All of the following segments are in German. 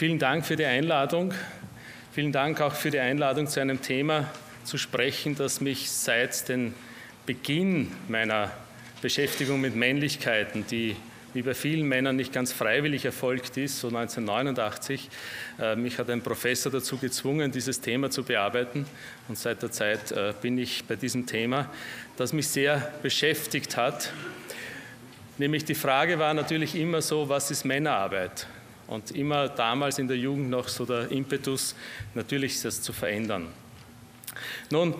Vielen Dank für die Einladung. Vielen Dank auch für die Einladung, zu einem Thema zu sprechen, das mich seit dem Beginn meiner Beschäftigung mit Männlichkeiten, die wie bei vielen Männern nicht ganz freiwillig erfolgt ist, so 1989. Mich hat ein Professor dazu gezwungen, dieses Thema zu bearbeiten. Und seit der Zeit bin ich bei diesem Thema, das mich sehr beschäftigt hat. Nämlich die Frage war natürlich immer so, was ist Männerarbeit? Und immer damals in der Jugend noch so der Impetus, natürlich das zu verändern. Nun,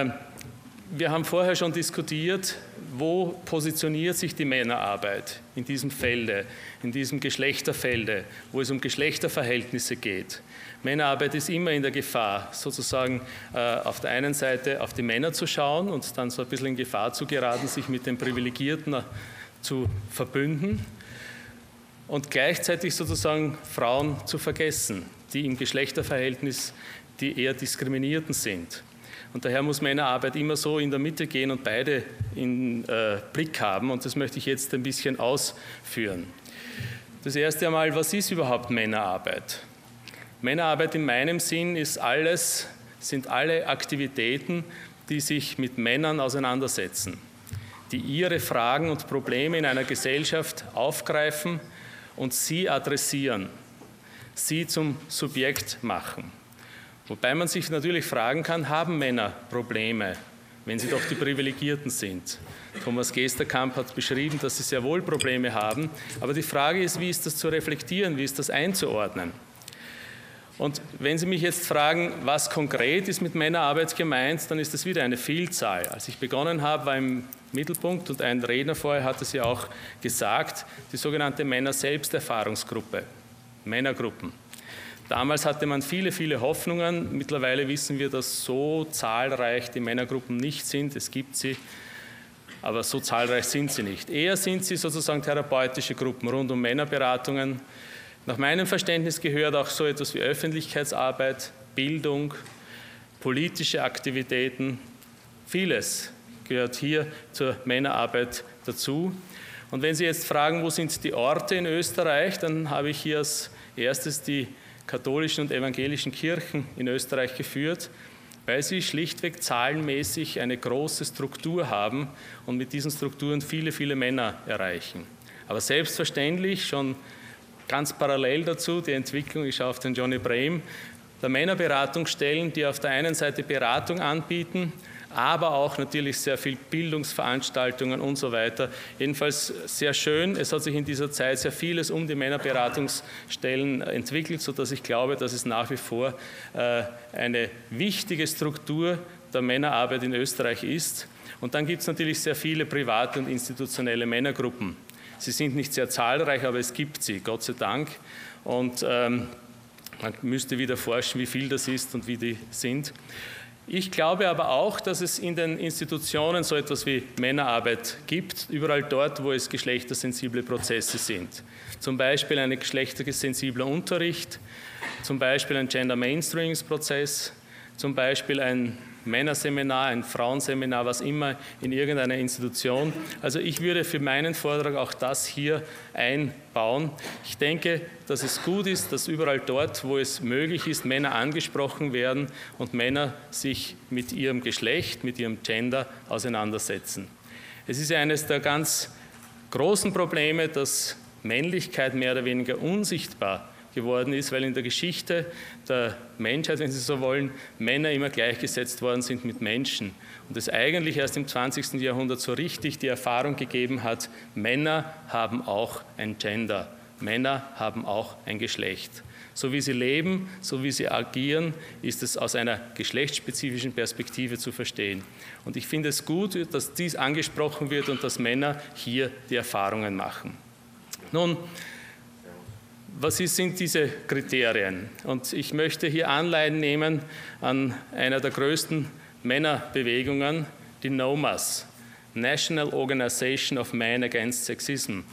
wir haben vorher schon diskutiert, wo positioniert sich die Männerarbeit in diesem Felde, in diesem Geschlechterfelde, wo es um Geschlechterverhältnisse geht. Männerarbeit ist immer in der Gefahr, sozusagen auf der einen Seite auf die Männer zu schauen und dann so ein bisschen in Gefahr zu geraten, sich mit den Privilegierten zu verbünden und gleichzeitig sozusagen Frauen zu vergessen, die im Geschlechterverhältnis die eher Diskriminierten sind. Und daher muss Männerarbeit immer so in der Mitte gehen und beide im Blick haben. Und das möchte ich jetzt ein bisschen ausführen. Das erste einmal, was ist überhaupt Männerarbeit? Männerarbeit in meinem Sinn sind alle Aktivitäten, die sich mit Männern auseinandersetzen, die ihre Fragen und Probleme in einer Gesellschaft aufgreifen und sie adressieren, sie zum Subjekt machen. Wobei man sich natürlich fragen kann, haben Männer Probleme, wenn sie doch die Privilegierten sind? Thomas Gesterkamp hat beschrieben, dass sie sehr wohl Probleme haben, aber die Frage ist, wie ist das zu reflektieren, wie ist das einzuordnen? Und wenn Sie mich jetzt fragen, was konkret ist mit Männerarbeit gemeint, dann ist das wieder eine Vielzahl. Als ich begonnen habe, war im Mittelpunkt, und ein Redner vorher hat es ja auch gesagt, die sogenannte Männer-Selbsterfahrungsgruppe, Männergruppen. Damals hatte man viele, viele Hoffnungen. Mittlerweile wissen wir, dass so zahlreich die Männergruppen nicht sind. Es gibt sie, aber so zahlreich sind sie nicht. Eher sind sie sozusagen therapeutische Gruppen rund um Männerberatungen. Nach meinem Verständnis gehört auch so etwas wie Öffentlichkeitsarbeit, Bildung, politische Aktivitäten. Vieles gehört hier zur Männerarbeit dazu. Und wenn Sie jetzt fragen, wo sind die Orte in Österreich, dann habe ich hier als erstes die katholischen und evangelischen Kirchen in Österreich geführt, weil sie schlichtweg zahlenmäßig eine große Struktur haben und mit diesen Strukturen viele, viele Männer erreichen. Aber selbstverständlich schon ganz parallel dazu die Entwicklung, ich schaue auf den Johnny Brehm, der Männerberatungsstellen, die auf der einen Seite Beratung anbieten, aber auch natürlich sehr viel Bildungsveranstaltungen und so weiter. Jedenfalls sehr schön. Es hat sich in dieser Zeit sehr vieles um die Männerberatungsstellen entwickelt, sodass ich glaube, dass es nach wie vor eine wichtige Struktur der Männerarbeit in Österreich ist. Und dann gibt es natürlich sehr viele private und institutionelle Männergruppen. Sie sind nicht sehr zahlreich, aber es gibt sie, Gott sei Dank. Und man müsste wieder forschen, wie viel das ist und wie die sind. Ich glaube aber auch, dass es in den Institutionen so etwas wie Männerarbeit gibt, überall dort, wo es geschlechtersensible Prozesse sind. Zum Beispiel ein geschlechtersensibler Unterricht, zum Beispiel ein Gender-Mainstreaming-Prozess, zum Beispiel ein Männerseminar, ein Frauenseminar, was immer in irgendeiner Institution. Also ich würde für meinen Vortrag auch das hier einbauen. Ich denke, dass es gut ist, dass überall dort, wo es möglich ist, Männer angesprochen werden und Männer sich mit ihrem Geschlecht, mit ihrem Gender auseinandersetzen. Es ist ja eines der ganz großen Probleme, dass Männlichkeit mehr oder weniger unsichtbar geworden ist, weil in der Geschichte der Menschheit, wenn Sie so wollen, Männer immer gleichgesetzt worden sind mit Menschen. Und es eigentlich erst im 20. Jahrhundert so richtig die Erfahrung gegeben hat, Männer haben auch ein Gender, Männer haben auch ein Geschlecht. So wie sie leben, so wie sie agieren, ist es aus einer geschlechtsspezifischen Perspektive zu verstehen. Und ich finde es gut, dass dies angesprochen wird und dass Männer hier die Erfahrungen machen. Nun, was sind diese Kriterien? Und ich möchte hier Anleihen nehmen an einer der größten Männerbewegungen, die NOMAS, National Organization of Men Against Sexism.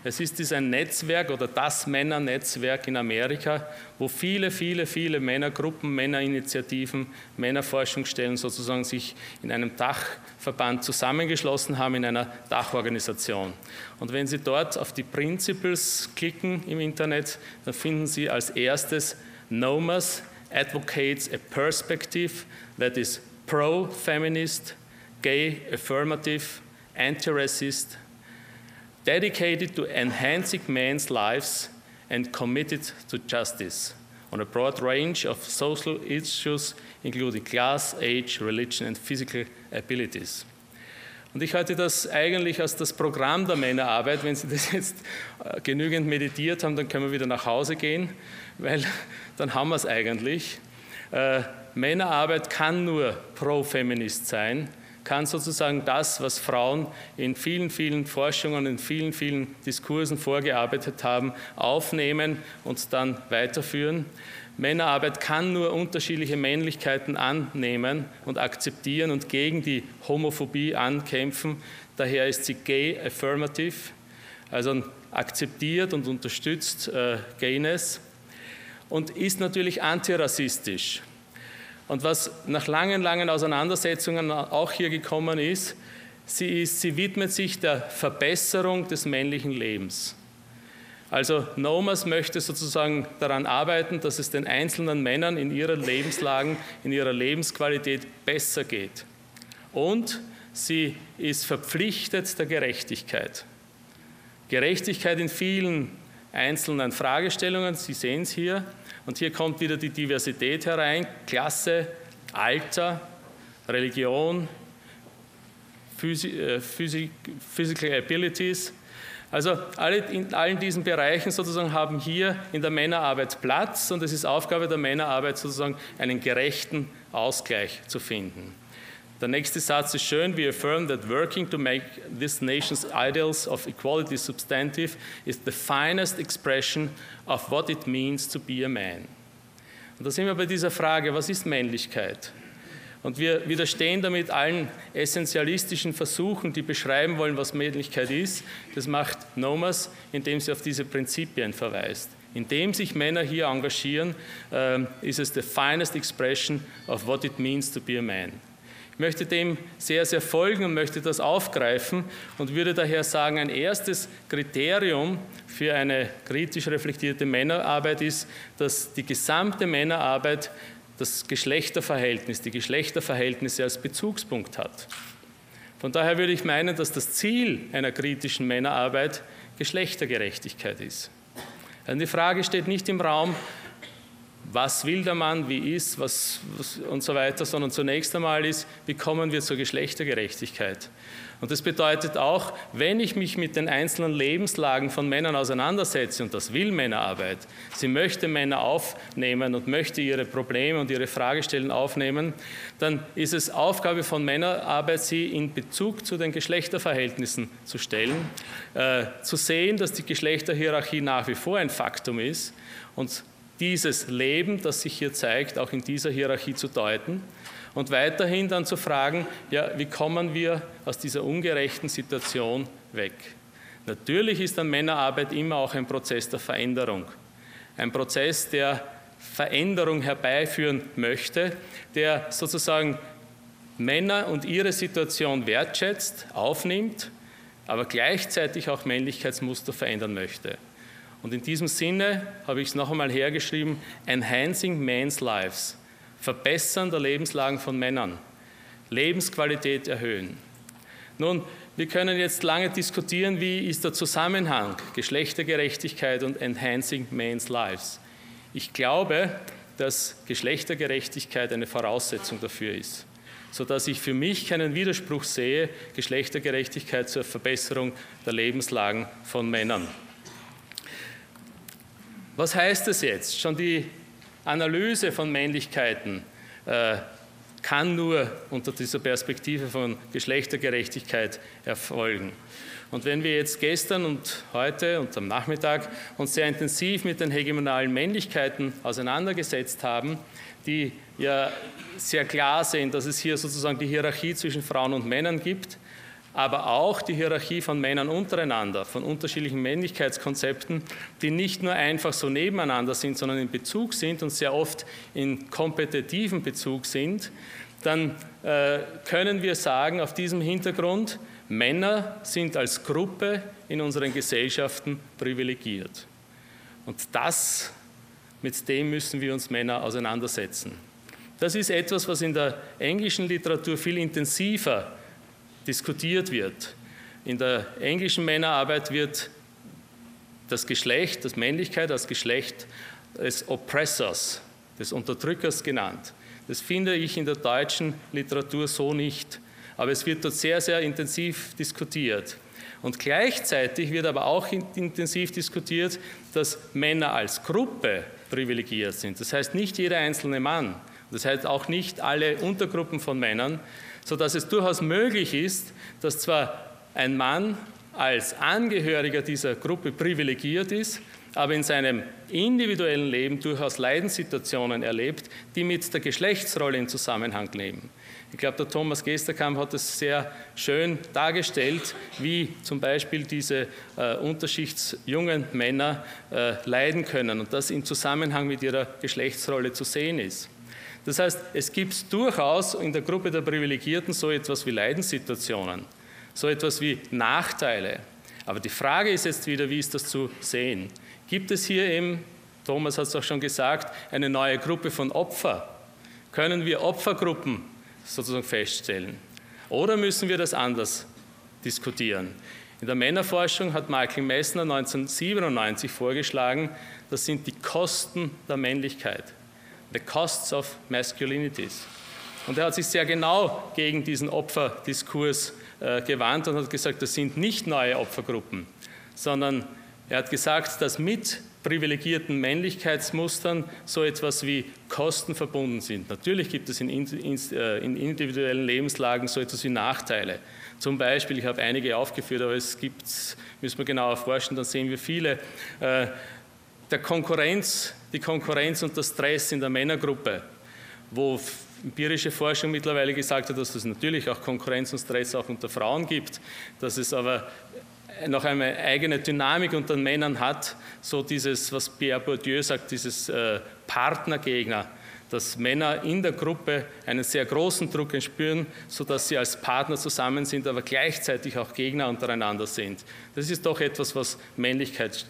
Es ist ein Netzwerk oder das Männernetzwerk in Amerika, wo viele Männergruppen, Männerinitiativen, Männerforschungsstellen sozusagen sich in einem Dachverband zusammengeschlossen haben, in einer Dachorganisation. Und wenn Sie dort auf die Principles klicken im Internet, dann finden Sie als erstes NOMAS advocates a perspective that is pro-feminist, gay, affirmative, anti-racist, dedicated to enhancing men's lives and committed to justice on a broad range of social issues, including class, age, religion and physical abilities. Und ich halte das eigentlich als das Programm der Männerarbeit. Wenn Sie das jetzt genügend meditiert haben, dann können wir wieder nach Hause gehen, weil dann haben wir es eigentlich. Männerarbeit kann nur pro-feminist sein, kann sozusagen das, was Frauen in vielen Forschungen, in vielen Diskursen vorgearbeitet haben, aufnehmen und dann weiterführen. Männerarbeit kann nur unterschiedliche Männlichkeiten annehmen und akzeptieren und gegen die Homophobie ankämpfen. Daher ist sie gay affirmative, also akzeptiert und unterstützt Gayness und ist natürlich antirassistisch. Und was nach langen Auseinandersetzungen auch hier gekommen ist, sie widmet sich der Verbesserung des männlichen Lebens. Also NOMAS möchte sozusagen daran arbeiten, dass es den einzelnen Männern in ihren Lebenslagen, in ihrer Lebensqualität besser geht. Und sie ist verpflichtet der Gerechtigkeit. Gerechtigkeit in vielen einzelnen Fragestellungen, Sie sehen es hier. Und hier kommt wieder die Diversität herein, Klasse, Alter, Religion, Physical Abilities. Also in allen diesen Bereichen sozusagen haben hier in der Männerarbeit Platz und es ist Aufgabe der Männerarbeit sozusagen einen gerechten Ausgleich zu finden. Der nächste Satz ist schön. We affirm that working to make this nation's ideals of equality substantive is the finest expression of what it means to be a man. Und da sind wir bei dieser Frage, was ist Männlichkeit? Und wir widerstehen damit allen essentialistischen Versuchen, die beschreiben wollen, was Männlichkeit ist. Das macht NOMAS, indem sie auf diese Prinzipien verweist. Indem sich Männer hier engagieren, ist es the finest expression of what it means to be a man. Ich möchte dem sehr folgen und möchte das aufgreifen und würde daher sagen, ein erstes Kriterium für eine kritisch reflektierte Männerarbeit ist, dass die gesamte Männerarbeit das Geschlechterverhältnis, die Geschlechterverhältnisse als Bezugspunkt hat. Von daher würde ich meinen, dass das Ziel einer kritischen Männerarbeit Geschlechtergerechtigkeit ist. Also die Frage steht nicht im Raum, was will der Mann, wie ist, was und so weiter, sondern zunächst einmal ist, wie kommen wir zur Geschlechtergerechtigkeit. Und das bedeutet auch, wenn ich mich mit den einzelnen Lebenslagen von Männern auseinandersetze, und das will Männerarbeit, sie möchte Männer aufnehmen und möchte ihre Probleme und ihre Fragestellungen aufnehmen, dann ist es Aufgabe von Männerarbeit, sie in Bezug zu den Geschlechterverhältnissen zu stellen, zu sehen, dass die Geschlechterhierarchie nach wie vor ein Faktum ist und dieses Leben, das sich hier zeigt, auch in dieser Hierarchie zu deuten und weiterhin dann zu fragen, ja, wie kommen wir aus dieser ungerechten Situation weg? Natürlich ist dann Männerarbeit immer auch ein Prozess der Veränderung, ein Prozess, der Veränderung herbeiführen möchte, der sozusagen Männer und ihre Situation wertschätzt, aufnimmt, aber gleichzeitig auch Männlichkeitsmuster verändern möchte. Und in diesem Sinne habe ich es noch einmal hergeschrieben, Enhancing Men's Lives, Verbessern der Lebenslagen von Männern, Lebensqualität erhöhen. Nun, wir können jetzt lange diskutieren, wie ist der Zusammenhang Geschlechtergerechtigkeit und Enhancing Men's Lives. Ich glaube, dass Geschlechtergerechtigkeit eine Voraussetzung dafür ist, sodass ich für mich keinen Widerspruch sehe, Geschlechtergerechtigkeit zur Verbesserung der Lebenslagen von Männern. Was heißt das jetzt? Schon die Analyse von Männlichkeiten kann nur unter dieser Perspektive von Geschlechtergerechtigkeit erfolgen. Und wenn wir jetzt gestern und heute und am Nachmittag uns sehr intensiv mit den hegemonalen Männlichkeiten auseinandergesetzt haben, die ja sehr klar sehen, dass es hier sozusagen die Hierarchie zwischen Frauen und Männern gibt, aber auch die Hierarchie von Männern untereinander, von unterschiedlichen Männlichkeitskonzepten, die nicht nur einfach so nebeneinander sind, sondern in Bezug sind und sehr oft in kompetitiven Bezug sind, dann können wir sagen, auf diesem Hintergrund, Männer sind als Gruppe in unseren Gesellschaften privilegiert. Und mit dem müssen wir uns Männer auseinandersetzen. Das ist etwas, was in der englischen Literatur viel intensiver diskutiert wird. In der englischen Männerarbeit wird das Geschlecht, das Männlichkeit als Geschlecht des Oppressors, des Unterdrückers genannt. Das finde ich in der deutschen Literatur so nicht. Aber es wird dort sehr, sehr intensiv diskutiert. Und gleichzeitig wird aber auch intensiv diskutiert, dass Männer als Gruppe privilegiert sind. Das heißt nicht jeder einzelne Mann, das heißt auch nicht alle Untergruppen von Männern, sodass es durchaus möglich ist, dass zwar ein Mann als Angehöriger dieser Gruppe privilegiert ist, aber in seinem individuellen Leben durchaus Leidenssituationen erlebt, die mit der Geschlechtsrolle in Zusammenhang leben. Ich glaube, der Thomas Gesterkamp hat es sehr schön dargestellt, wie zum Beispiel diese unterschichtsjungen Männer leiden können und das im Zusammenhang mit ihrer Geschlechtsrolle zu sehen ist. Das heißt, es gibt durchaus in der Gruppe der Privilegierten so etwas wie Leidenssituationen, so etwas wie Nachteile. Aber die Frage ist jetzt wieder, wie ist das zu sehen? Gibt es hier eben, Thomas hat es auch schon gesagt, eine neue Gruppe von Opfern? Können wir Opfergruppen sozusagen feststellen? Oder müssen wir das anders diskutieren? In der Männerforschung hat Michael Messner 1997 vorgeschlagen, das sind die Kosten der Männlichkeit. The costs of masculinities. Und er hat sich sehr genau gegen diesen Opferdiskurs gewandt und hat gesagt, das sind nicht neue Opfergruppen, sondern er hat gesagt, dass mit privilegierten Männlichkeitsmustern so etwas wie Kosten verbunden sind. Natürlich gibt es in individuellen Lebenslagen so etwas wie Nachteile. Zum Beispiel, ich habe einige aufgeführt, aber es gibt, müssen wir genauer forschen, dann sehen wir viele. Die Konkurrenz und der Stress in der Männergruppe, wo empirische Forschung mittlerweile gesagt hat, dass es natürlich auch Konkurrenz und Stress auch unter Frauen gibt, dass es aber noch eine eigene Dynamik unter den Männern hat, so dieses, was Pierre Bourdieu sagt, dieses Partnergegner, dass Männer in der Gruppe einen sehr großen Druck spüren, sodass sie als Partner zusammen sind, aber gleichzeitig auch Gegner untereinander sind. Das ist doch etwas, was Männlichkeit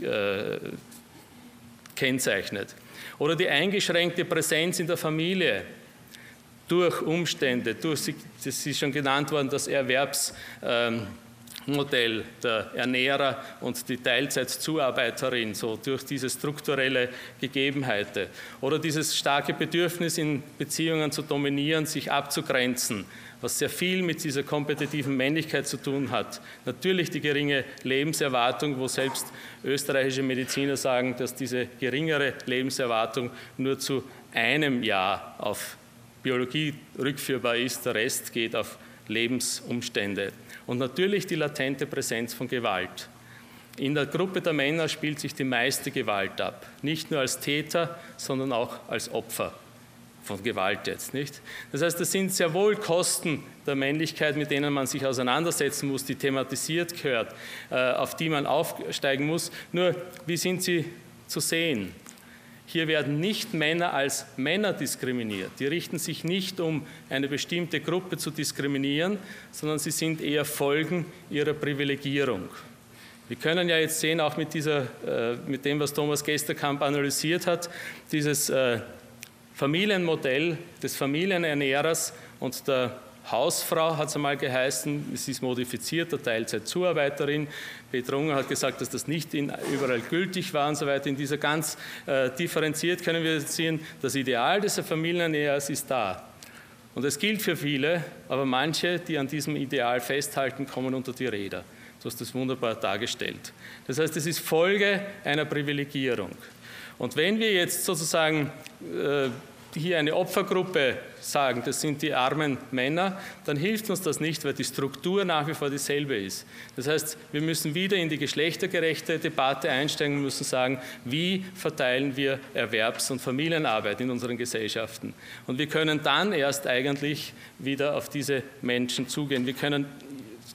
kennzeichnet. Oder die eingeschränkte Präsenz in der Familie durch Umstände, das ist schon genannt worden, das Erwerbsmodell der Ernährer und die Teilzeitzuarbeiterin, so durch diese strukturelle Gegebenheiten. Oder dieses starke Bedürfnis, in Beziehungen zu dominieren, sich abzugrenzen, was sehr viel mit dieser kompetitiven Männlichkeit zu tun hat. Natürlich die geringe Lebenserwartung, wo selbst österreichische Mediziner sagen, dass diese geringere Lebenserwartung nur zu einem Jahr auf Biologie rückführbar ist, der Rest geht auf Lebensumstände. Und natürlich die latente Präsenz von Gewalt. In der Gruppe der Männer spielt sich die meiste Gewalt ab. Nicht nur als Täter, sondern auch als Opfer von Gewalt jetzt, nicht? Das heißt, das sind sehr wohl Kosten der Männlichkeit, mit denen man sich auseinandersetzen muss, die thematisiert gehört, auf die man aufsteigen muss. Nur, wie sind sie zu sehen? Hier werden nicht Männer als Männer diskriminiert. Die richten sich nicht, um eine bestimmte Gruppe zu diskriminieren, sondern sie sind eher Folgen ihrer Privilegierung. Wir können ja jetzt sehen, auch mit dem, was Thomas Gesterkamp analysiert hat, dieses Familienmodell des Familienernährers und der Hausfrau hat es einmal geheißen, es ist modifiziert, der Teilzeitzuarbeiterin. Peter Unger hat gesagt, dass das nicht überall gültig war und so weiter. In dieser ganz differenziert können wir sehen, das Ideal des Familienernährers ist da. Und es gilt für viele, aber manche, die an diesem Ideal festhalten, kommen unter die Räder. Du hast das wunderbar dargestellt. Das heißt, es ist Folge einer Privilegierung. Und wenn wir jetzt sozusagen hier eine Opfergruppe sagen, das sind die armen Männer, dann hilft uns das nicht, weil die Struktur nach wie vor dieselbe ist. Das heißt, wir müssen wieder in die geschlechtergerechte Debatte einsteigen und müssen sagen, wie verteilen wir Erwerbs- und Familienarbeit in unseren Gesellschaften. Und wir können dann erst eigentlich wieder auf diese Menschen zugehen. Wir können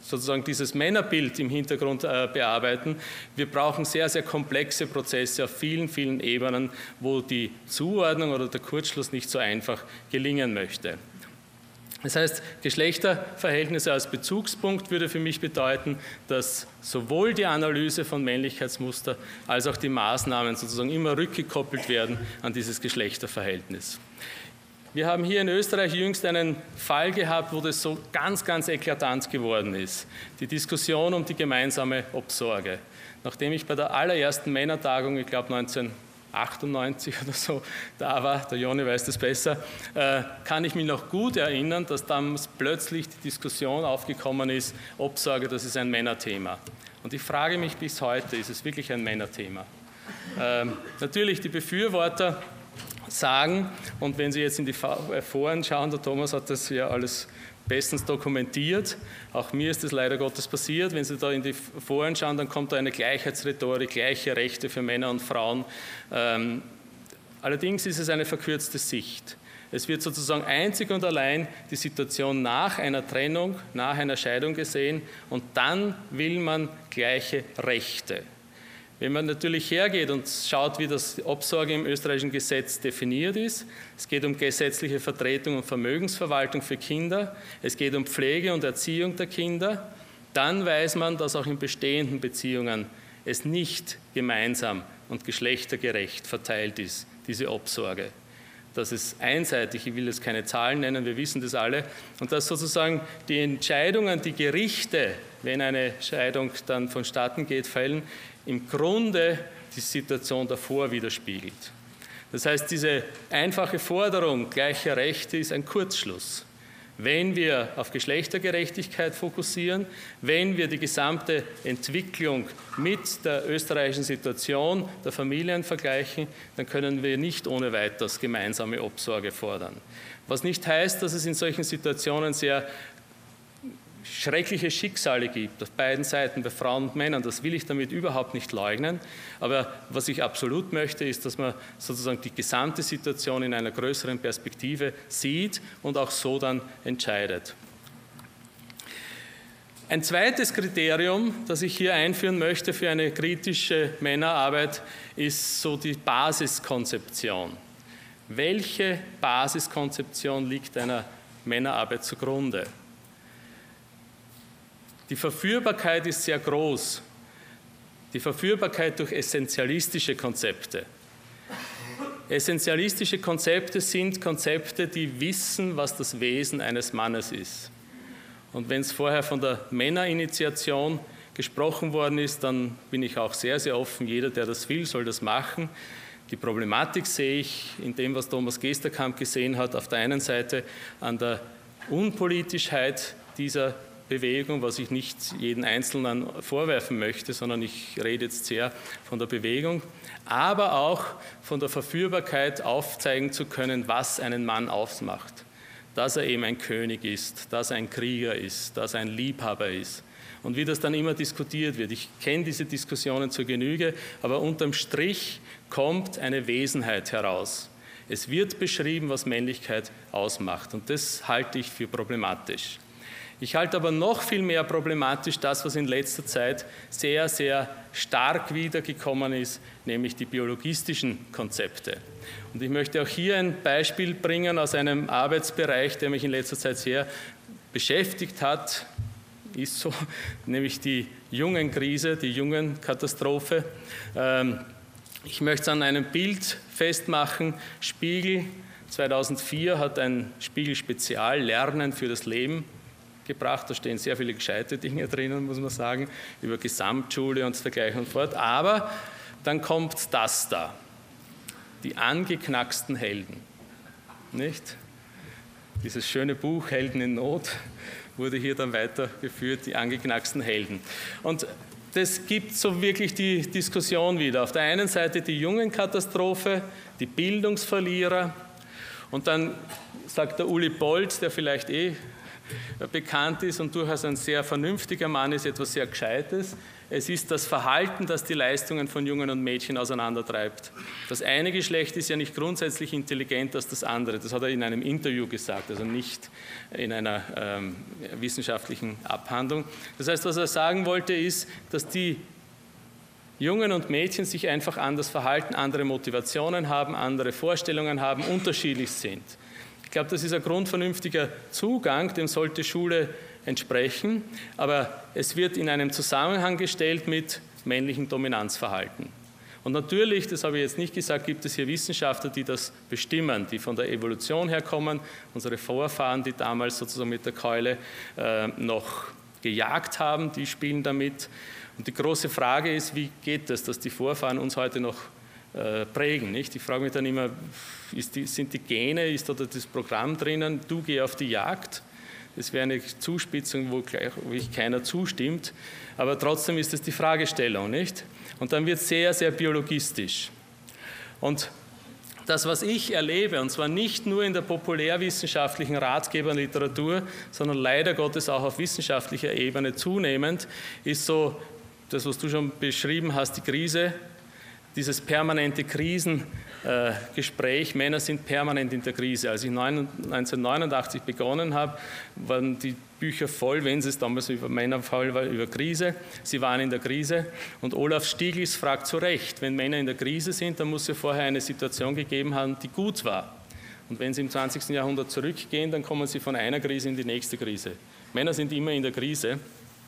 sozusagen dieses Männerbild im Hintergrund bearbeiten. Wir brauchen sehr, sehr komplexe Prozesse auf vielen, vielen Ebenen, wo die Zuordnung oder der Kurzschluss nicht so einfach gelingen möchte. Das heißt, Geschlechterverhältnisse als Bezugspunkt würde für mich bedeuten, dass sowohl die Analyse von Männlichkeitsmuster als auch die Maßnahmen sozusagen immer rückgekoppelt werden an dieses Geschlechterverhältnis. Wir haben hier in Österreich jüngst einen Fall gehabt, wo das so ganz, ganz eklatant geworden ist. Die Diskussion um die gemeinsame Obsorge. Nachdem ich bei der allerersten Männertagung, ich glaube 1998 oder so, da war, der Joni weiß das besser, kann ich mich noch gut erinnern, dass damals plötzlich die Diskussion aufgekommen ist, Obsorge, das ist ein Männerthema. Und ich frage mich bis heute, ist es wirklich ein Männerthema? Natürlich die Befürworter sagen, und wenn Sie jetzt in die Foren schauen, der Thomas hat das ja alles bestens dokumentiert, auch mir ist das leider Gottes passiert, wenn Sie da in die Foren schauen, dann kommt da eine Gleichheitsrhetorik, gleiche Rechte für Männer und Frauen. Allerdings ist es eine verkürzte Sicht. Es wird sozusagen einzig und allein die Situation nach einer Trennung, nach einer Scheidung gesehen und dann will man gleiche Rechte. Wenn man natürlich hergeht und schaut, wie das Obsorge im österreichischen Gesetz definiert ist, es geht um gesetzliche Vertretung und Vermögensverwaltung für Kinder, es geht um Pflege und Erziehung der Kinder, dann weiß man, dass auch in bestehenden Beziehungen es nicht gemeinsam und geschlechtergerecht verteilt ist, diese Obsorge. Dass es einseitig, ich will jetzt keine Zahlen nennen, wir wissen das alle, und dass sozusagen die Entscheidungen, die Gerichte, wenn eine Scheidung dann vonstatten geht, fällen, im Grunde die Situation davor widerspiegelt. Das heißt, diese einfache Forderung gleicher Rechte ist ein Kurzschluss. Wenn wir auf Geschlechtergerechtigkeit fokussieren, wenn wir die gesamte Entwicklung mit der österreichischen Situation der Familien vergleichen, dann können wir nicht ohne weiteres gemeinsame Obsorge fordern. Was nicht heißt, dass es in solchen Situationen sehr schreckliche Schicksale gibt, auf beiden Seiten, bei Frauen und Männern, das will ich damit überhaupt nicht leugnen, aber was ich absolut möchte, ist, dass man sozusagen die gesamte Situation in einer größeren Perspektive sieht und auch so dann entscheidet. Ein zweites Kriterium, das ich hier einführen möchte für eine kritische Männerarbeit, ist so die Basiskonzeption. Welche Basiskonzeption liegt einer Männerarbeit zugrunde? Die Verführbarkeit ist sehr groß. Die Verführbarkeit durch essentialistische Konzepte. Essentialistische Konzepte sind Konzepte, die wissen, was das Wesen eines Mannes ist. Und wenn es vorher von der Männerinitiation gesprochen worden ist, dann bin ich auch sehr, sehr offen. Jeder, der das will, soll das machen. Die Problematik sehe ich in dem, was Thomas Gesterkamp gesehen hat, auf der einen Seite an der Unpolitischheit dieser Bewegung, was ich nicht jeden Einzelnen vorwerfen möchte, sondern ich rede jetzt sehr von der Bewegung, aber auch von der Verführbarkeit aufzeigen zu können, was einen Mann ausmacht. Dass er eben ein König ist, dass er ein Krieger ist, dass er ein Liebhaber ist. Und wie das dann immer diskutiert wird. Ich kenne diese Diskussionen zur Genüge, aber unterm Strich kommt eine Wesenheit heraus. Es wird beschrieben, was Männlichkeit ausmacht, und das halte ich für problematisch. Ich halte aber noch viel mehr problematisch das, was in letzter Zeit sehr, sehr stark wiedergekommen ist, nämlich die biologistischen Konzepte. Und ich möchte auch hier ein Beispiel bringen aus einem Arbeitsbereich, der mich in letzter Zeit sehr beschäftigt hat, ist so, nämlich die Jungenkrise, die Jungenkatastrophe. Ich möchte es an einem Bild festmachen. Spiegel 2004 hat ein Spiegel-Spezial Lernen für das Leben gebracht. Da stehen sehr viele gescheite Dinge drinnen, muss man sagen, über Gesamtschule und dergleichen und fort. Aber dann kommt das da, die angeknacksten Helden. Nicht? Dieses schöne Buch Helden in Not wurde hier dann weitergeführt, die angeknacksten Helden. Und das gibt so wirklich die Diskussion wieder. Auf der einen Seite die Jungenkatastrophe, die Bildungsverlierer, und dann sagt der Uli Bolt, der vielleicht bekannt ist und durchaus ein sehr vernünftiger Mann ist, etwas sehr Gescheites. Es ist das Verhalten, das die Leistungen von Jungen und Mädchen auseinandertreibt. Das eine Geschlecht ist ja nicht grundsätzlich intelligenter als das andere. Das hat er in einem Interview gesagt, also nicht in einer wissenschaftlichen Abhandlung. Das heißt, was er sagen wollte, ist, dass die Jungen und Mädchen sich einfach anders verhalten, andere Motivationen haben, andere Vorstellungen haben, unterschiedlich sind. Ich glaube, das ist ein grundvernünftiger Zugang, dem sollte Schule entsprechen, aber es wird in einem Zusammenhang gestellt mit männlichem Dominanzverhalten. Und natürlich, das habe ich jetzt nicht gesagt, gibt es hier Wissenschaftler, die das bestimmen, die von der Evolution herkommen, unsere Vorfahren, die damals sozusagen mit der Keule noch gejagt haben, die spielen damit. Und die große Frage ist, wie geht das, dass die Vorfahren uns heute noch prägen? Nicht? Ich frage mich dann immer, sind die Gene, ist da das Programm drinnen, du geh auf die Jagd? Das wäre eine Zuspitzung, wo ich keiner zustimmt, aber trotzdem ist das die Fragestellung, nicht? Und dann wird es sehr, sehr biologistisch. Und das, was ich erlebe, und zwar nicht nur in der populärwissenschaftlichen Ratgeberliteratur, sondern leider Gottes auch auf wissenschaftlicher Ebene zunehmend, ist so, das, was du schon beschrieben hast, die Krise, dieses permanente Krisengespräch, Männer sind permanent in der Krise. Als ich 1989 begonnen habe, waren die Bücher voll, wenn es damals über Männer voll war, über Krise. Sie waren in der Krise. Und Olaf Stiglitz fragt zu Recht, wenn Männer in der Krise sind, dann muss es vorher eine Situation gegeben haben, die gut war. Und wenn sie im 20. Jahrhundert zurückgehen, dann kommen sie von einer Krise in die nächste Krise. Männer sind immer in der Krise.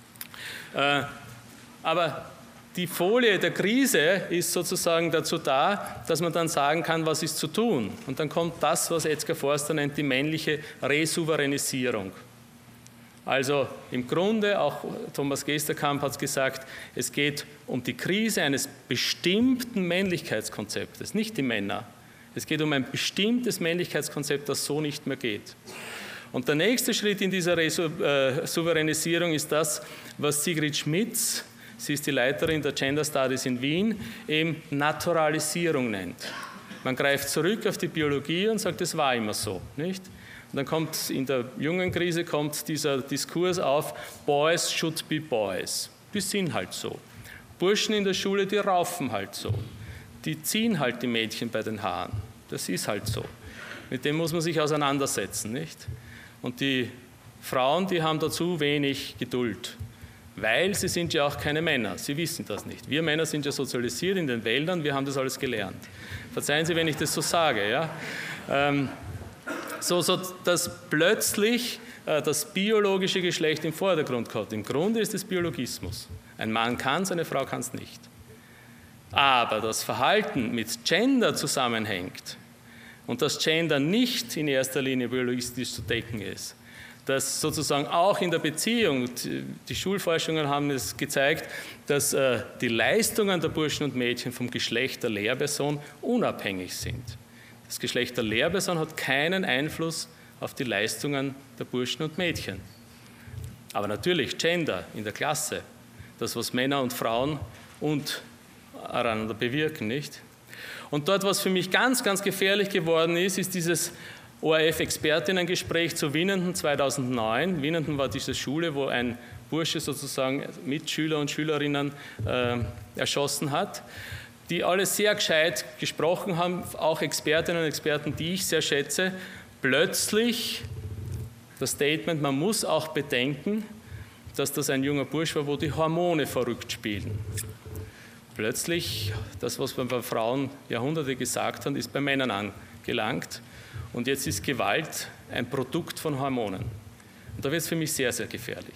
Aber die Folie der Krise ist sozusagen dazu da, dass man dann sagen kann, was ist zu tun. Und dann kommt das, was Edsger Forster nennt, die männliche Resouveränisierung. Also im Grunde, auch Thomas Gesterkamp hat es gesagt, es geht um die Krise eines bestimmten Männlichkeitskonzeptes, nicht die Männer. Es geht um ein bestimmtes Männlichkeitskonzept, das so nicht mehr geht. Und der nächste Schritt in dieser Resouveränisierung ist das, was Sigrid Schmitz, sie ist die Leiterin der Gender Studies in Wien, eben Naturalisierung nennt. Man greift zurück auf die Biologie und sagt, es war immer so, nicht? Und dann kommt in der jungen Krise dieser Diskurs auf, Boys should be boys. Die sind halt so. Burschen in der Schule, die raufen halt so. Die ziehen halt die Mädchen bei den Haaren. Das ist halt so. Mit dem muss man sich auseinandersetzen, nicht? Und die Frauen, die haben dazu wenig Geduld. Weil sie sind ja auch keine Männer, sie wissen das nicht. Wir Männer sind ja sozialisiert in den Wäldern, wir haben das alles gelernt. Verzeihen Sie, wenn ich das so sage. Ja? Dass plötzlich das biologische Geschlecht im Vordergrund kommt. Im Grunde ist es Biologismus. Ein Mann kann es, eine Frau kann es nicht. Aber das Verhalten mit Gender zusammenhängt und das Gender nicht in erster Linie biologistisch zu decken ist, dass sozusagen auch in der Beziehung, die Schulforschungen haben es gezeigt, dass die Leistungen der Burschen und Mädchen vom Geschlecht der Lehrperson unabhängig sind. Das Geschlecht der Lehrperson hat keinen Einfluss auf die Leistungen der Burschen und Mädchen. Aber natürlich Gender in der Klasse, das, was Männer und Frauen untereinander bewirken, nicht? Und dort, was für mich ganz, ganz gefährlich geworden ist, ist dieses ORF-Expertinnengespräch zu Winnenden 2009. Winnenden war diese Schule, wo ein Bursche sozusagen Mitschüler und Schülerinnen erschossen hat, die alle sehr gescheit gesprochen haben, auch Expertinnen und Experten, die ich sehr schätze. Plötzlich das Statement, man muss auch bedenken, dass das ein junger Bursch war, wo die Hormone verrückt spielen. Plötzlich, das, was man bei Frauen Jahrhunderte gesagt haben, ist bei Männern angelangt. Und jetzt ist Gewalt ein Produkt von Hormonen. Und da wird es für mich sehr, sehr gefährlich.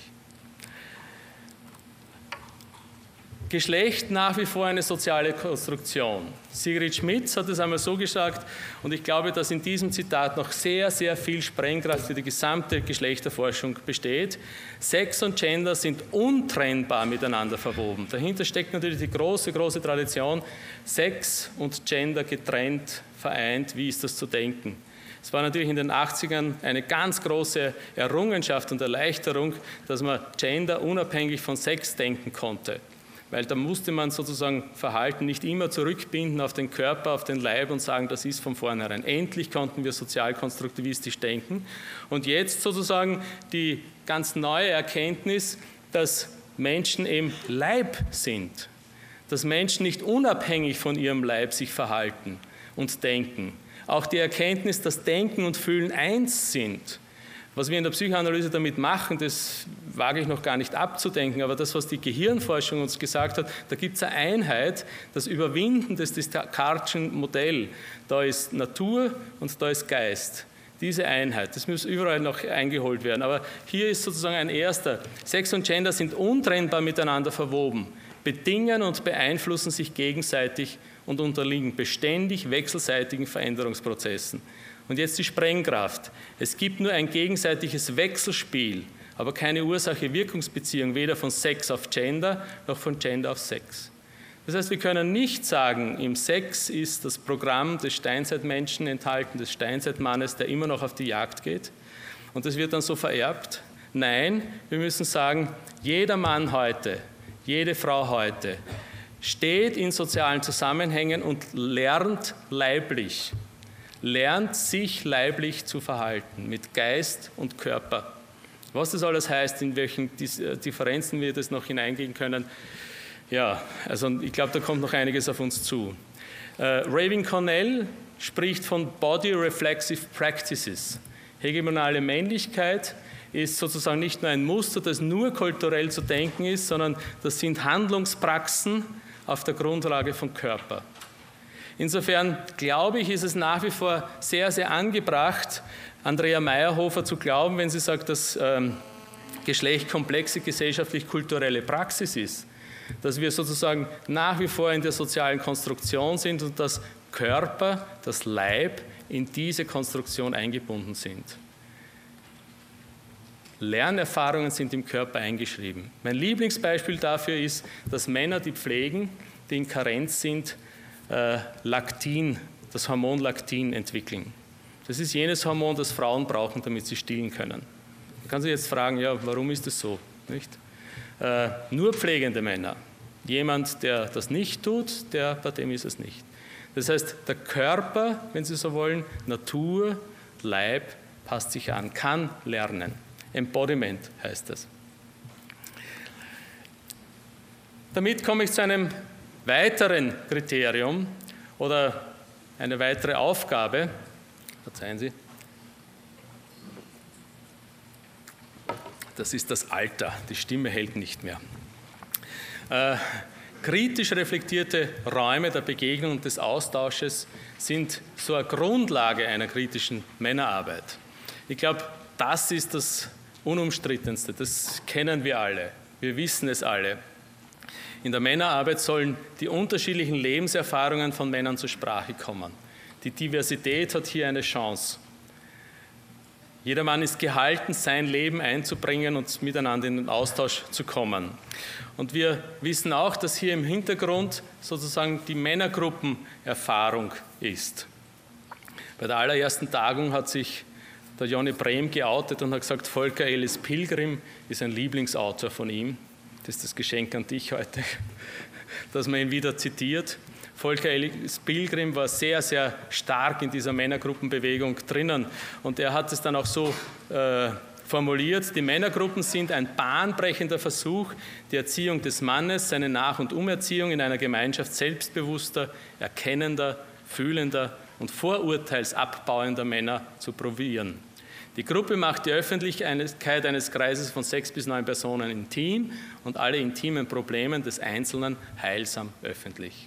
Geschlecht nach wie vor eine soziale Konstruktion. Sigrid Schmitz hat es einmal so gesagt, und ich glaube, dass in diesem Zitat noch sehr, sehr viel Sprengkraft für die gesamte Geschlechterforschung besteht. Sex und Gender sind untrennbar miteinander verwoben. Dahinter steckt natürlich die große, große Tradition, Sex und Gender getrennt, vereint. Wie ist das zu denken? Es war natürlich in den 80ern eine ganz große Errungenschaft und Erleichterung, dass man Gender unabhängig von Sex denken konnte. weil da musste man sozusagen Verhalten nicht immer zurückbinden auf den Körper, auf den Leib und sagen, das ist von vornherein. Endlich konnten wir sozialkonstruktivistisch denken. Und jetzt sozusagen die ganz neue Erkenntnis, dass Menschen eben Leib sind, dass Menschen nicht unabhängig von ihrem Leib sich verhalten und denken. Auch die Erkenntnis, dass Denken und Fühlen eins sind. Was wir in der Psychoanalyse damit machen, das wage ich noch gar nicht abzudenken, aber das, was die Gehirnforschung uns gesagt hat, da gibt es eine Einheit, das Überwinden des Descartes'schen Modells. Da ist Natur und da ist Geist. Diese Einheit, das muss überall noch eingeholt werden. Aber hier ist sozusagen ein erster. Sex und Gender sind untrennbar miteinander verwoben, bedingen und beeinflussen sich gegenseitig und unterliegen beständig wechselseitigen Veränderungsprozessen. Und jetzt die Sprengkraft. Es gibt nur ein gegenseitiges Wechselspiel, aber keine Ursache-Wirkungsbeziehung, weder von Sex auf Gender noch von Gender auf Sex. Das heißt, wir können nicht sagen, im Sex ist das Programm des Steinzeitmenschen enthalten, des Steinzeitmannes, der immer noch auf die Jagd geht und das wird dann so vererbt. Nein, wir müssen sagen, jeder Mann heute, jede Frau heute steht in sozialen Zusammenhängen und lernt leiblich, lernt sich leiblich zu verhalten, mit Geist und Körper. Was das alles heißt, in welchen Differenzen wir das noch hineingehen können, ja, also ich glaube, da kommt noch einiges auf uns zu. Raven Cornell spricht von Body Reflexive Practices. Hegemonale Männlichkeit ist sozusagen nicht nur ein Muster, das nur kulturell zu denken ist, sondern das sind Handlungspraxen auf der Grundlage von Körper. Insofern glaube ich, ist es nach wie vor sehr, sehr angebracht, Andrea Meyerhofer zu glauben, wenn sie sagt, dass Geschlecht komplexe gesellschaftlich-kulturelle Praxis ist, dass wir sozusagen nach wie vor in der sozialen Konstruktion sind und dass Körper, das Leib in diese Konstruktion eingebunden sind. Lernerfahrungen sind im Körper eingeschrieben. Mein Lieblingsbeispiel dafür ist, dass Männer, die pflegen, die in Karenz sind, Laktin, das Hormon Laktin entwickeln. Das ist jenes Hormon, das Frauen brauchen, damit sie stillen können. Man kann sich jetzt fragen, ja, warum ist das so? Nicht? Nur pflegende Männer. Jemand, der das nicht tut, bei dem ist es nicht. Das heißt, der Körper, wenn Sie so wollen, Natur, Leib, passt sich an, kann lernen. Embodiment heißt das. Damit komme ich zu einem weiteren Kriterium oder eine weitere Aufgabe. Verzeihen Sie. Das ist das Alter. Die Stimme hält nicht mehr. Kritisch reflektierte Räume der Begegnung und des Austausches sind so eine Grundlage einer kritischen Männerarbeit. Ich glaube, das ist das Unumstrittenste. Das kennen wir alle. Wir wissen es alle. In der Männerarbeit sollen die unterschiedlichen Lebenserfahrungen von Männern zur Sprache kommen. Die Diversität hat hier eine Chance. Jeder Mann ist gehalten, sein Leben einzubringen und miteinander in den Austausch zu kommen. Und wir wissen auch, dass hier im Hintergrund sozusagen die Männergruppenerfahrung ist. Bei der allerersten Tagung hat sich der Jonny Brehm geoutet und hat gesagt, Volker Ellis Pilgrim ist ein Lieblingsautor von ihm. Das ist das Geschenk an dich heute, dass man ihn wieder zitiert. Volker Ellis Pilgrim war sehr, sehr stark in dieser Männergruppenbewegung drinnen und er hat es dann auch so formuliert, die Männergruppen sind ein bahnbrechender Versuch, die Erziehung des Mannes, seine Nach- und Umerziehung in einer Gemeinschaft selbstbewusster, erkennender, fühlender und vorurteilsabbauender Männer zu probieren. Die Gruppe macht die Öffentlichkeit eines Kreises von 6 bis 9 Personen intim und alle intimen Probleme des Einzelnen heilsam öffentlich.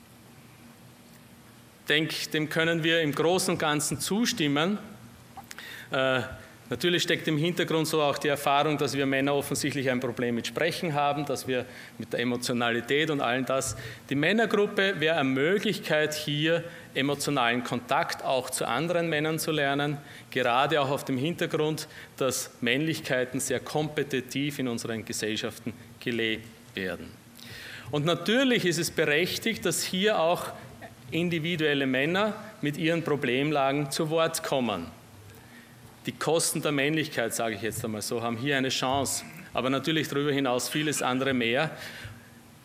Ich denke, dem können wir im Großen und Ganzen zustimmen. Natürlich steckt im Hintergrund so auch die Erfahrung, dass wir Männer offensichtlich ein Problem mit Sprechen haben, dass wir mit der Emotionalität und allem das. Die Männergruppe wäre eine Möglichkeit, hier emotionalen Kontakt auch zu anderen Männern zu lernen, gerade auch auf dem Hintergrund, dass Männlichkeiten sehr kompetitiv in unseren Gesellschaften gelebt werden. Und natürlich ist es berechtigt, dass hier auch individuelle Männer mit ihren Problemlagen zu Wort kommen. Die Kosten der Männlichkeit, sage ich jetzt einmal so, haben hier eine Chance, aber natürlich darüber hinaus vieles andere mehr.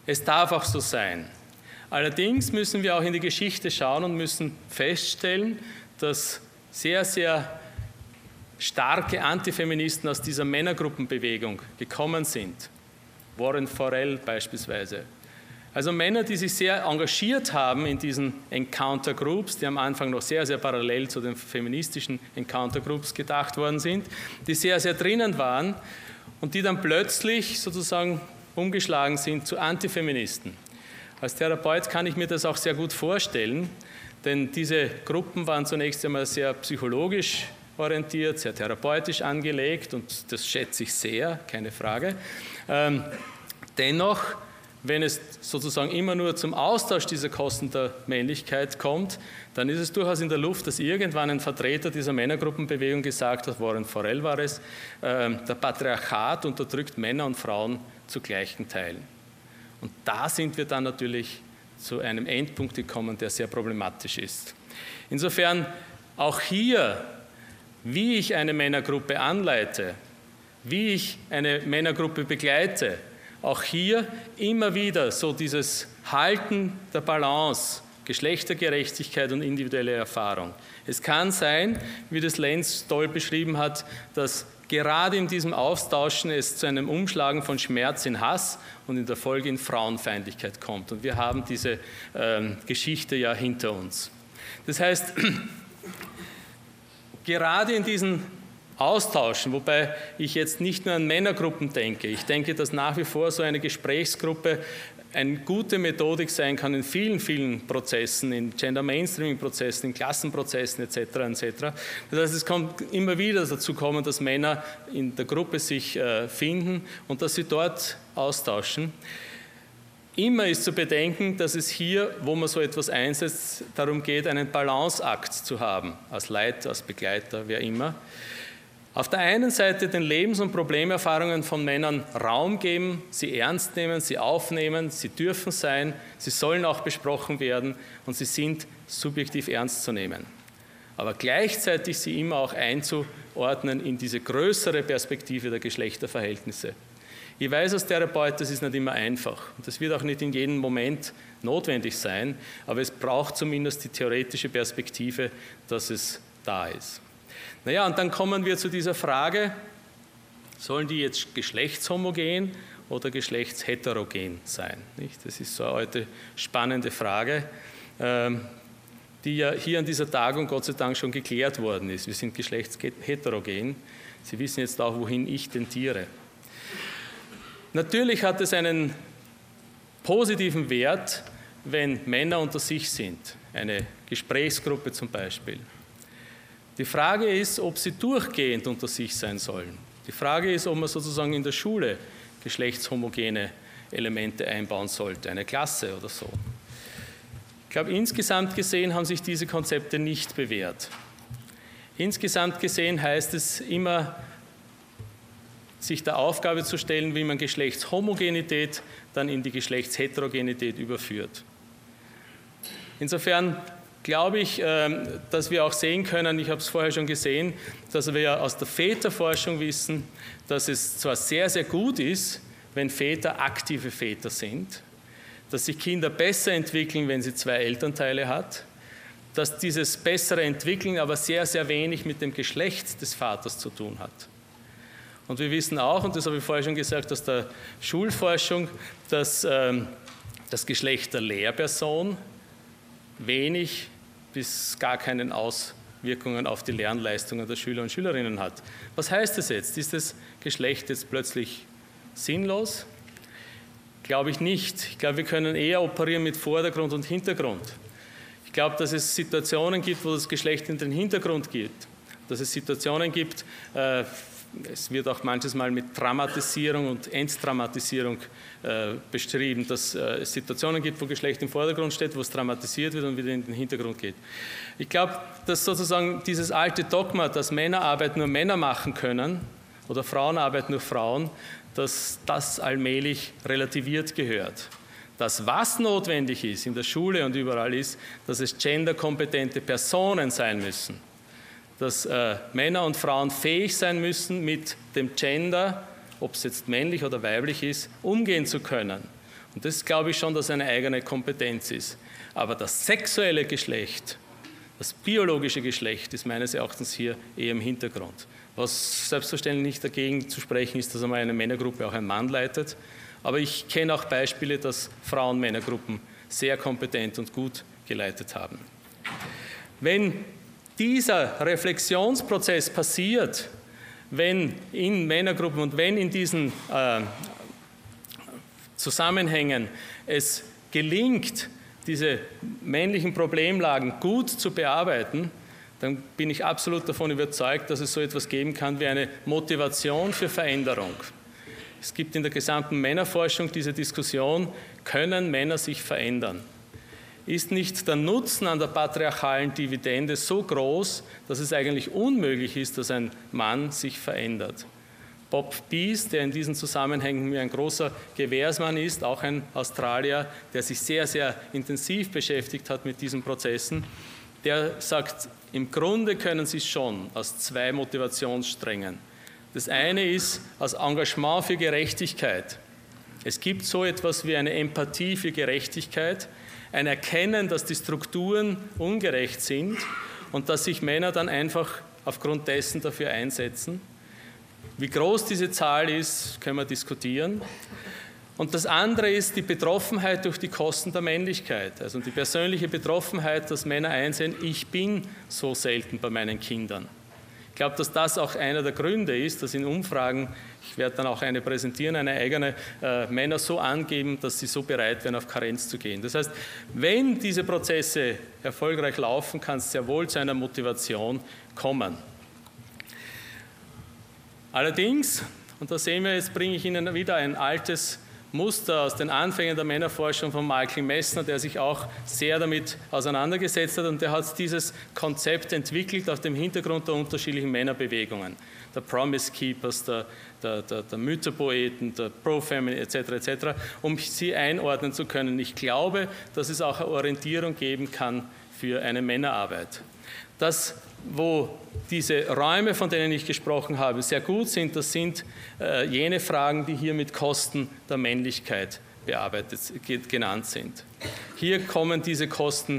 Es darf auch so sein. Allerdings müssen wir auch in die Geschichte schauen und müssen feststellen, dass sehr, sehr starke Antifeministen aus dieser Männergruppenbewegung gekommen sind. Warren Farrell beispielsweise. Also Männer, die sich sehr engagiert haben in diesen Encounter Groups, die am Anfang noch sehr, sehr parallel zu den feministischen Encounter Groups gedacht worden sind, die sehr, sehr drinnen waren und die dann plötzlich sozusagen umgeschlagen sind zu Antifeministen. Als Therapeut kann ich mir das auch sehr gut vorstellen, denn diese Gruppen waren zunächst einmal sehr psychologisch orientiert, sehr therapeutisch angelegt und das schätze ich sehr, keine Frage. Dennoch, wenn es sozusagen immer nur zum Austausch dieser Kosten der Männlichkeit kommt, dann ist es durchaus in der Luft, dass irgendwann ein Vertreter dieser Männergruppenbewegung gesagt hat, Warren Farrell war es, der Patriarchat unterdrückt Männer und Frauen zu gleichen Teilen. Und da sind wir dann natürlich zu einem Endpunkt gekommen, der sehr problematisch ist. Insofern auch hier, wie ich eine Männergruppe anleite, wie ich eine Männergruppe begleite, auch hier immer wieder so dieses Halten der Balance, Geschlechtergerechtigkeit und individuelle Erfahrung. Es kann sein, wie das Lenz Stoll beschrieben hat, dass gerade in diesem Austauschen es zu einem Umschlagen von Schmerz in Hass und in der Folge in Frauenfeindlichkeit kommt. Und wir haben diese Geschichte ja hinter uns. Das heißt, gerade in diesen Austauschen, wobei ich jetzt nicht nur an Männergruppen denke. Ich denke, dass nach wie vor so eine Gesprächsgruppe eine gute Methodik sein kann in vielen, vielen Prozessen, in Gender-Mainstreaming-Prozessen, in Klassenprozessen etc. etc. Das heißt, es kommt immer wieder dazu kommen, dass Männer in der Gruppe sich finden und dass sie dort austauschen. Immer ist zu bedenken, dass es hier, wo man so etwas einsetzt, darum geht, einen Balanceakt zu haben, als Leiter, als Begleiter, wer immer. Auf der einen Seite den Lebens- und Problemerfahrungen von Männern Raum geben, sie ernst nehmen, sie aufnehmen, sie dürfen sein, sie sollen auch besprochen werden und sie sind subjektiv ernst zu nehmen. Aber gleichzeitig sie immer auch einzuordnen in diese größere Perspektive der Geschlechterverhältnisse. Ich weiß als Therapeut, das ist nicht immer einfach und das wird auch nicht in jedem Moment notwendig sein, aber es braucht zumindest die theoretische Perspektive, dass es da ist. Naja, und dann kommen wir zu dieser Frage, sollen die jetzt geschlechtshomogen oder geschlechtsheterogen sein? Das ist so eine alte spannende Frage, die ja hier an dieser Tagung Gott sei Dank schon geklärt worden ist. Wir sind geschlechtsheterogen. Sie wissen jetzt auch, wohin ich tendiere. Natürlich hat es einen positiven Wert, wenn Männer unter sich sind, eine Gesprächsgruppe zum Beispiel. Die Frage ist, ob sie durchgehend unter sich sein sollen. Die Frage ist, ob man sozusagen in der Schule geschlechtshomogene Elemente einbauen sollte, eine Klasse oder so. Ich glaube, insgesamt gesehen haben sich diese Konzepte nicht bewährt. Insgesamt gesehen heißt es immer, sich der Aufgabe zu stellen, wie man Geschlechtshomogenität dann in die Geschlechtsheterogenität überführt. Insofern glaube ich, dass wir auch sehen können, ich habe es vorher schon gesehen, dass wir aus der Väterforschung wissen, dass es zwar sehr, sehr gut ist, wenn Väter aktive Väter sind, dass sich Kinder besser entwickeln, wenn sie zwei Elternteile hat, dass dieses bessere Entwickeln aber sehr, sehr wenig mit dem Geschlecht des Vaters zu tun hat. Und wir wissen auch, und das habe ich vorher schon gesagt, aus der Schulforschung, dass das Geschlecht der Lehrperson wenig bis gar keine Auswirkungen auf die Lernleistungen der Schüler und Schülerinnen hat. Was heißt das jetzt? Ist das Geschlecht jetzt plötzlich sinnlos? Glaube ich nicht. Ich glaube, wir können eher operieren mit Vordergrund und Hintergrund. Ich glaube, dass es Situationen gibt, wo das Geschlecht in den Hintergrund geht. Dass es Situationen gibt, es wird auch manches Mal mit Dramatisierung und Entdramatisierung beschrieben, dass es Situationen gibt, wo Geschlecht im Vordergrund steht, wo es dramatisiert wird und wieder in den Hintergrund geht. Ich glaube, dass sozusagen dieses alte Dogma, dass Männerarbeit nur Männer machen können oder Frauenarbeit nur Frauen, dass das allmählich relativiert gehört. Das, was notwendig ist in der Schule und überall ist, dass es genderkompetente Personen sein müssen. Dass Männer und Frauen fähig sein müssen, mit dem Gender, ob es jetzt männlich oder weiblich ist, umgehen zu können. Und das glaube ich schon, dass eine eigene Kompetenz ist. Aber das sexuelle Geschlecht, das biologische Geschlecht ist meines Erachtens hier eher im Hintergrund. Was selbstverständlich nicht dagegen zu sprechen ist, dass einmal eine Männergruppe auch ein Mann leitet. Aber ich kenne auch Beispiele, dass Frauen Männergruppen sehr kompetent und gut geleitet haben. Wenn dieser Reflexionsprozess passiert, wenn in Männergruppen und wenn in diesen Zusammenhängen es gelingt, diese männlichen Problemlagen gut zu bearbeiten, dann bin ich absolut davon überzeugt, dass es so etwas geben kann wie eine Motivation für Veränderung. Es gibt in der gesamten Männerforschung diese Diskussion, können Männer sich verändern? Ist nicht der Nutzen an der patriarchalen Dividende so groß, dass es eigentlich unmöglich ist, dass ein Mann sich verändert? Bob Bees, der in diesen Zusammenhängen ein großer Gewährsmann ist, auch ein Australier, der sich sehr, sehr intensiv beschäftigt hat mit diesen Prozessen, der sagt, im Grunde können sie es schon aus zwei Motivationssträngen. Das eine ist als Engagement für Gerechtigkeit. Es gibt so etwas wie eine Empathie für Gerechtigkeit, ein Erkennen, dass die Strukturen ungerecht sind und dass sich Männer dann einfach aufgrund dessen dafür einsetzen. Wie groß diese Zahl ist, können wir diskutieren. Und das andere ist die Betroffenheit durch die Kosten der Männlichkeit, also die persönliche Betroffenheit, dass Männer einsehen, ich bin so selten bei meinen Kindern. Ich glaube, dass das auch einer der Gründe ist, dass in Umfragen, ich werde dann auch eine präsentieren, eine eigene, Männer so angeben, dass sie so bereit wären, auf Karenz zu gehen. Das heißt, wenn diese Prozesse erfolgreich laufen, kann es sehr wohl zu einer Motivation kommen. Allerdings, und da sehen wir, jetzt bringe ich Ihnen wieder ein altes Muster aus den Anfängen der Männerforschung von Michael Messner, der sich auch sehr damit auseinandergesetzt hat, und der hat dieses Konzept entwickelt auf dem Hintergrund der unterschiedlichen Männerbewegungen, der Promise Keepers, der Mythopoeten, der Pro-Family etc., um sie einordnen zu können. Ich glaube, dass es auch eine Orientierung geben kann für eine Männerarbeit. Das, wo diese Räume, von denen ich gesprochen habe, sehr gut sind, das sind jene Fragen, die hier mit Kosten der Männlichkeit genannt sind. Hier kommen diese Kosten,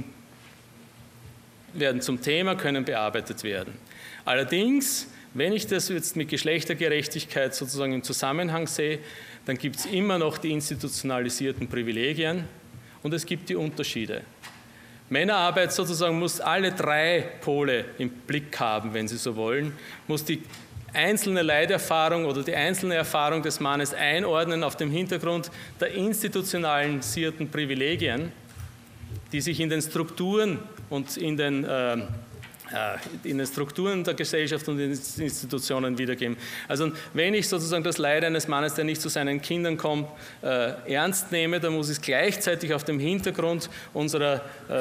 werden zum Thema, können bearbeitet werden. Allerdings, wenn ich das jetzt mit Geschlechtergerechtigkeit sozusagen im Zusammenhang sehe, dann gibt es immer noch die institutionalisierten Privilegien und es gibt die Unterschiede. Männerarbeit sozusagen muss alle drei Pole im Blick haben, wenn Sie so wollen, muss die einzelne Leiterfahrung oder die einzelne Erfahrung des Mannes einordnen auf dem Hintergrund der institutionalisierten Privilegien, die sich in den Strukturen und in den Strukturen der Gesellschaft und in den Institutionen wiedergeben. Also wenn ich sozusagen das Leid eines Mannes, der nicht zu seinen Kindern kommt, ernst nehme, dann muss ich es gleichzeitig auf dem Hintergrund unserer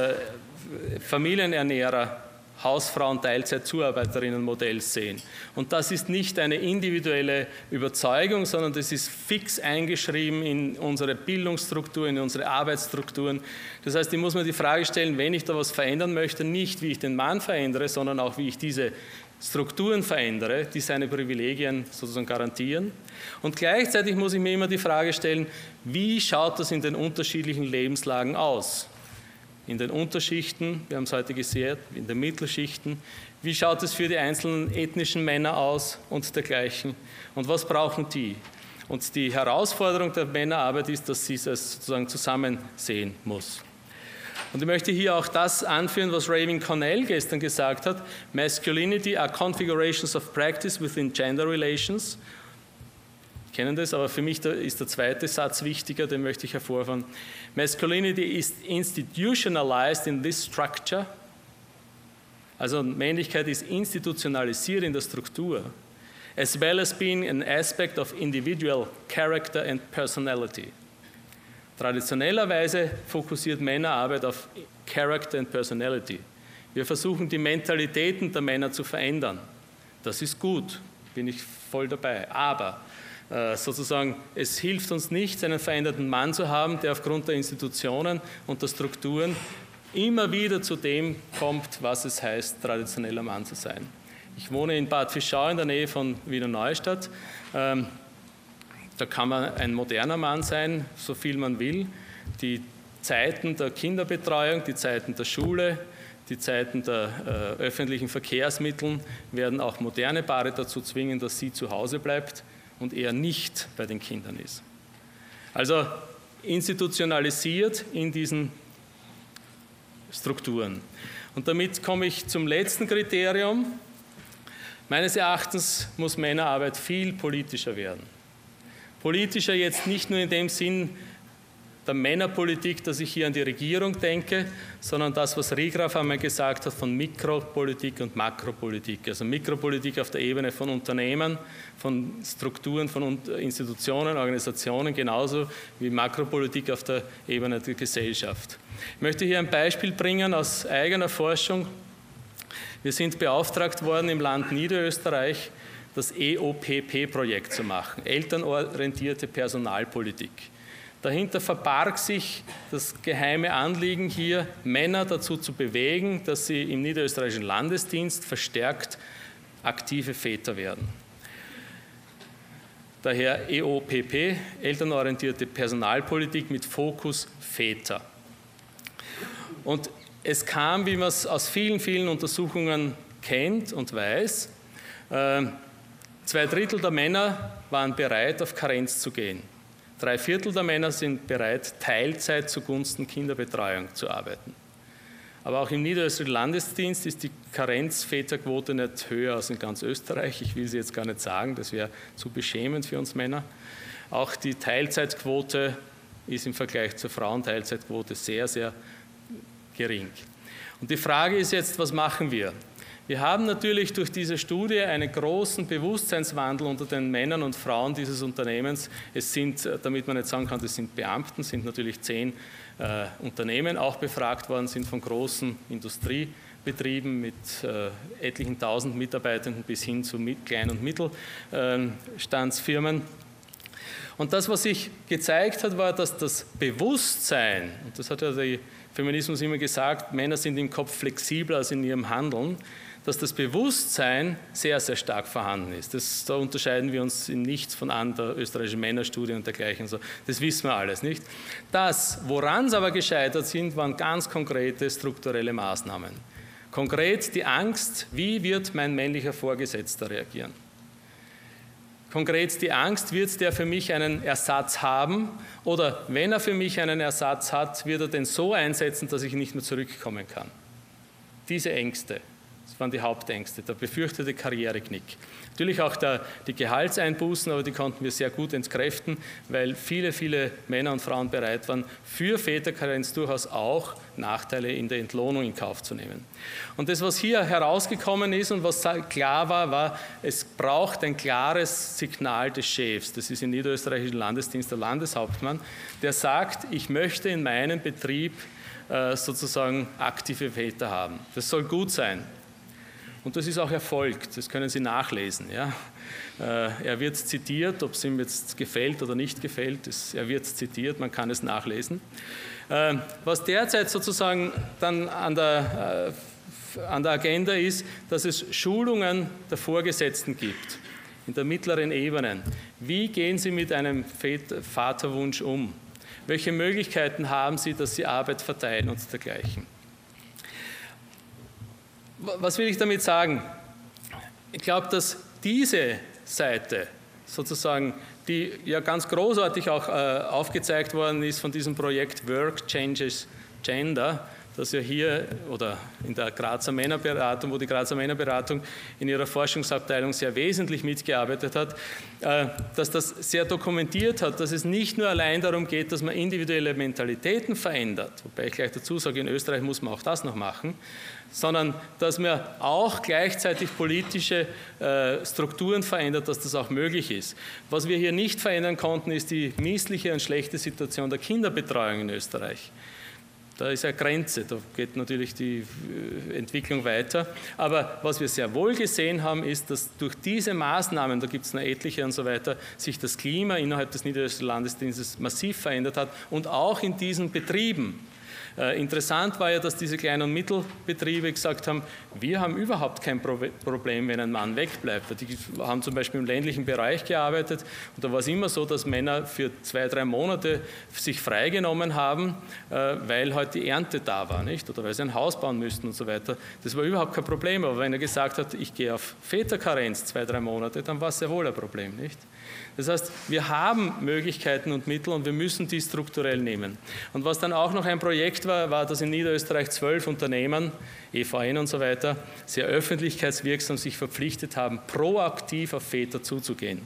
Familienernährer, Hausfrauen, Teilzeit-Zuarbeiterinnen-Modells sehen. Und das ist nicht eine individuelle Überzeugung, sondern das ist fix eingeschrieben in unsere Bildungsstrukturen, in unsere Arbeitsstrukturen. Das heißt, ich muss mir die Frage stellen, wenn ich da was verändern möchte, nicht wie ich den Mann verändere, sondern auch wie ich diese Strukturen verändere, die seine Privilegien sozusagen garantieren. Und gleichzeitig muss ich mir immer die Frage stellen, wie schaut das in den unterschiedlichen Lebenslagen aus? In den Unterschichten, wir haben es heute gesehen, in den Mittelschichten. Wie schaut es für die einzelnen ethnischen Männer aus und dergleichen? Und was brauchen die? Und die Herausforderung der Männerarbeit ist, dass sie es sozusagen zusammen sehen muss. Und ich möchte hier auch das anführen, was Raven Cornell gestern gesagt hat. Masculinity are configurations of practice within gender relations. Sie kennen das, aber für mich ist der zweite Satz wichtiger, den möchte ich hervorheben. Masculinity is institutionalized in this structure. Also Männlichkeit ist institutionalisiert in der Struktur. As well as being an aspect of individual character and personality. Traditionellerweise fokussiert Männerarbeit auf Character and Personality. Wir versuchen, die Mentalitäten der Männer zu verändern. Das ist gut, bin ich voll dabei. Aber sozusagen, es hilft uns nicht, einen veränderten Mann zu haben, der aufgrund der Institutionen und der Strukturen immer wieder zu dem kommt, was es heißt, traditioneller Mann zu sein. Ich wohne in Bad Fischau in der Nähe von Wiener Neustadt. Da kann man ein moderner Mann sein, so viel man will. Die Zeiten der Kinderbetreuung, die Zeiten der Schule, die Zeiten der öffentlichen Verkehrsmittel werden auch moderne Paare dazu zwingen, dass sie zu Hause bleibt und er nicht bei den Kindern ist. Also institutionalisiert in diesen Strukturen. Und damit komme ich zum letzten Kriterium. Meines Erachtens muss Männerarbeit viel politischer werden. Politischer jetzt nicht nur in dem Sinn der Männerpolitik, dass ich hier an die Regierung denke, sondern das, was Rigraf einmal gesagt hat, von Mikropolitik und Makropolitik. Also Mikropolitik auf der Ebene von Unternehmen, von Strukturen, von Institutionen, Organisationen, genauso wie Makropolitik auf der Ebene der Gesellschaft. Ich möchte hier ein Beispiel bringen aus eigener Forschung. Wir sind beauftragt worden im Land Niederösterreich, das EOPP-Projekt zu machen, elternorientierte Personalpolitik. Dahinter verbarg sich das geheime Anliegen hier, Männer dazu zu bewegen, dass sie im niederösterreichischen Landesdienst verstärkt aktive Väter werden. Daher EOPP, elternorientierte Personalpolitik mit Fokus Väter. Und es kam, wie man es aus vielen, vielen Untersuchungen kennt und weiß, 2/3 der Männer waren bereit, auf Karenz zu gehen. 3/4 der Männer sind bereit, Teilzeit zugunsten Kinderbetreuung zu arbeiten. Aber auch im niederösterreichischen Landesdienst ist die Karenzväterquote nicht höher als in ganz Österreich. Ich will sie jetzt gar nicht sagen, das wäre zu beschämend für uns Männer. Auch die Teilzeitquote ist im Vergleich zur Frauenteilzeitquote sehr, sehr gering. Und die Frage ist jetzt, was machen wir? Wir haben natürlich durch diese Studie einen großen Bewusstseinswandel unter den Männern und Frauen dieses Unternehmens. Es sind, damit man nicht sagen kann, das sind Beamten, sind natürlich 10 Unternehmen auch befragt worden, sind von großen Industriebetrieben mit etlichen 1000 Mitarbeitenden bis hin zu Klein- und Mittelstandsfirmen. Und das, was sich gezeigt hat, war, dass das Bewusstsein, und das hat ja der Feminismus immer gesagt, Männer sind im Kopf flexibler als in ihrem Handeln, dass das Bewusstsein sehr, sehr stark vorhanden ist. Da unterscheiden wir uns in nichts von der österreichischen Männerstudie und dergleichen. Das wissen wir alles, nicht? Das, woran es aber gescheitert sind, waren ganz konkrete strukturelle Maßnahmen. Konkret die Angst, wie wird mein männlicher Vorgesetzter reagieren? Konkret die Angst, wird der für mich einen Ersatz haben? Oder wenn er für mich einen Ersatz hat, wird er den so einsetzen, dass ich nicht mehr zurückkommen kann? Diese Ängste, das waren die Hauptängste, der befürchtete Karriereknick. Natürlich auch die Gehaltseinbußen, aber die konnten wir sehr gut entkräften, weil viele, viele Männer und Frauen bereit waren, für Väterkarenz durchaus auch Nachteile in der Entlohnung in Kauf zu nehmen. Und das, was hier herausgekommen ist und was klar war, es braucht ein klares Signal des Chefs. Das ist im niederösterreichischen Landesdienst der Landeshauptmann, der sagt, ich möchte in meinem Betrieb sozusagen aktive Väter haben. Das soll gut sein. Und das ist auch erfolgt, das können Sie nachlesen. Ja. Er wird zitiert, ob es ihm jetzt gefällt oder nicht gefällt, er wird zitiert, man kann es nachlesen. Was derzeit sozusagen dann an der Agenda ist, dass es Schulungen der Vorgesetzten gibt, in der mittleren Ebene. Wie gehen Sie mit einem Vaterwunsch um? Welche Möglichkeiten haben Sie, dass Sie Arbeit verteilen und dergleichen? Was will ich damit sagen? Ich glaube, dass diese Seite sozusagen, die ja ganz großartig auch aufgezeigt worden ist von diesem Projekt Work Changes Gender, das ja hier oder in der Grazer Männerberatung, wo die Grazer Männerberatung in ihrer Forschungsabteilung sehr wesentlich mitgearbeitet hat, dass das sehr dokumentiert hat, dass es nicht nur allein darum geht, dass man individuelle Mentalitäten verändert, wobei ich gleich dazu sage, in Österreich muss man auch das noch machen, sondern dass man auch gleichzeitig politische Strukturen verändert, dass das auch möglich ist. Was wir hier nicht verändern konnten, ist die missliche und schlechte Situation der Kinderbetreuung in Österreich. Da ist eine Grenze, da geht natürlich die Entwicklung weiter. Aber was wir sehr wohl gesehen haben, ist, dass durch diese Maßnahmen, da gibt es noch etliche und so weiter, sich das Klima innerhalb des niederösterreichischen Landesdienstes massiv verändert hat und auch in diesen Betrieben. Interessant war ja, dass diese Klein- und Mittelbetriebe gesagt haben, wir haben überhaupt kein Problem, wenn ein Mann wegbleibt. Die haben zum Beispiel im ländlichen Bereich gearbeitet und da war es immer so, dass Männer für 2, 3 Monate sich freigenommen haben, weil halt die Ernte da war, nicht? Oder weil sie ein Haus bauen müssten und so weiter. Das war überhaupt kein Problem, aber wenn er gesagt hat, ich gehe auf Väterkarenz 2, 3 Monate, dann war es sehr wohl ein Problem, nicht? Das heißt, wir haben Möglichkeiten und Mittel und wir müssen die strukturell nehmen. Und was dann auch noch ein Projekt war, war, dass in Niederösterreich 12 Unternehmen, EVN und so weiter, sehr öffentlichkeitswirksam sich verpflichtet haben, proaktiv auf Väter zuzugehen.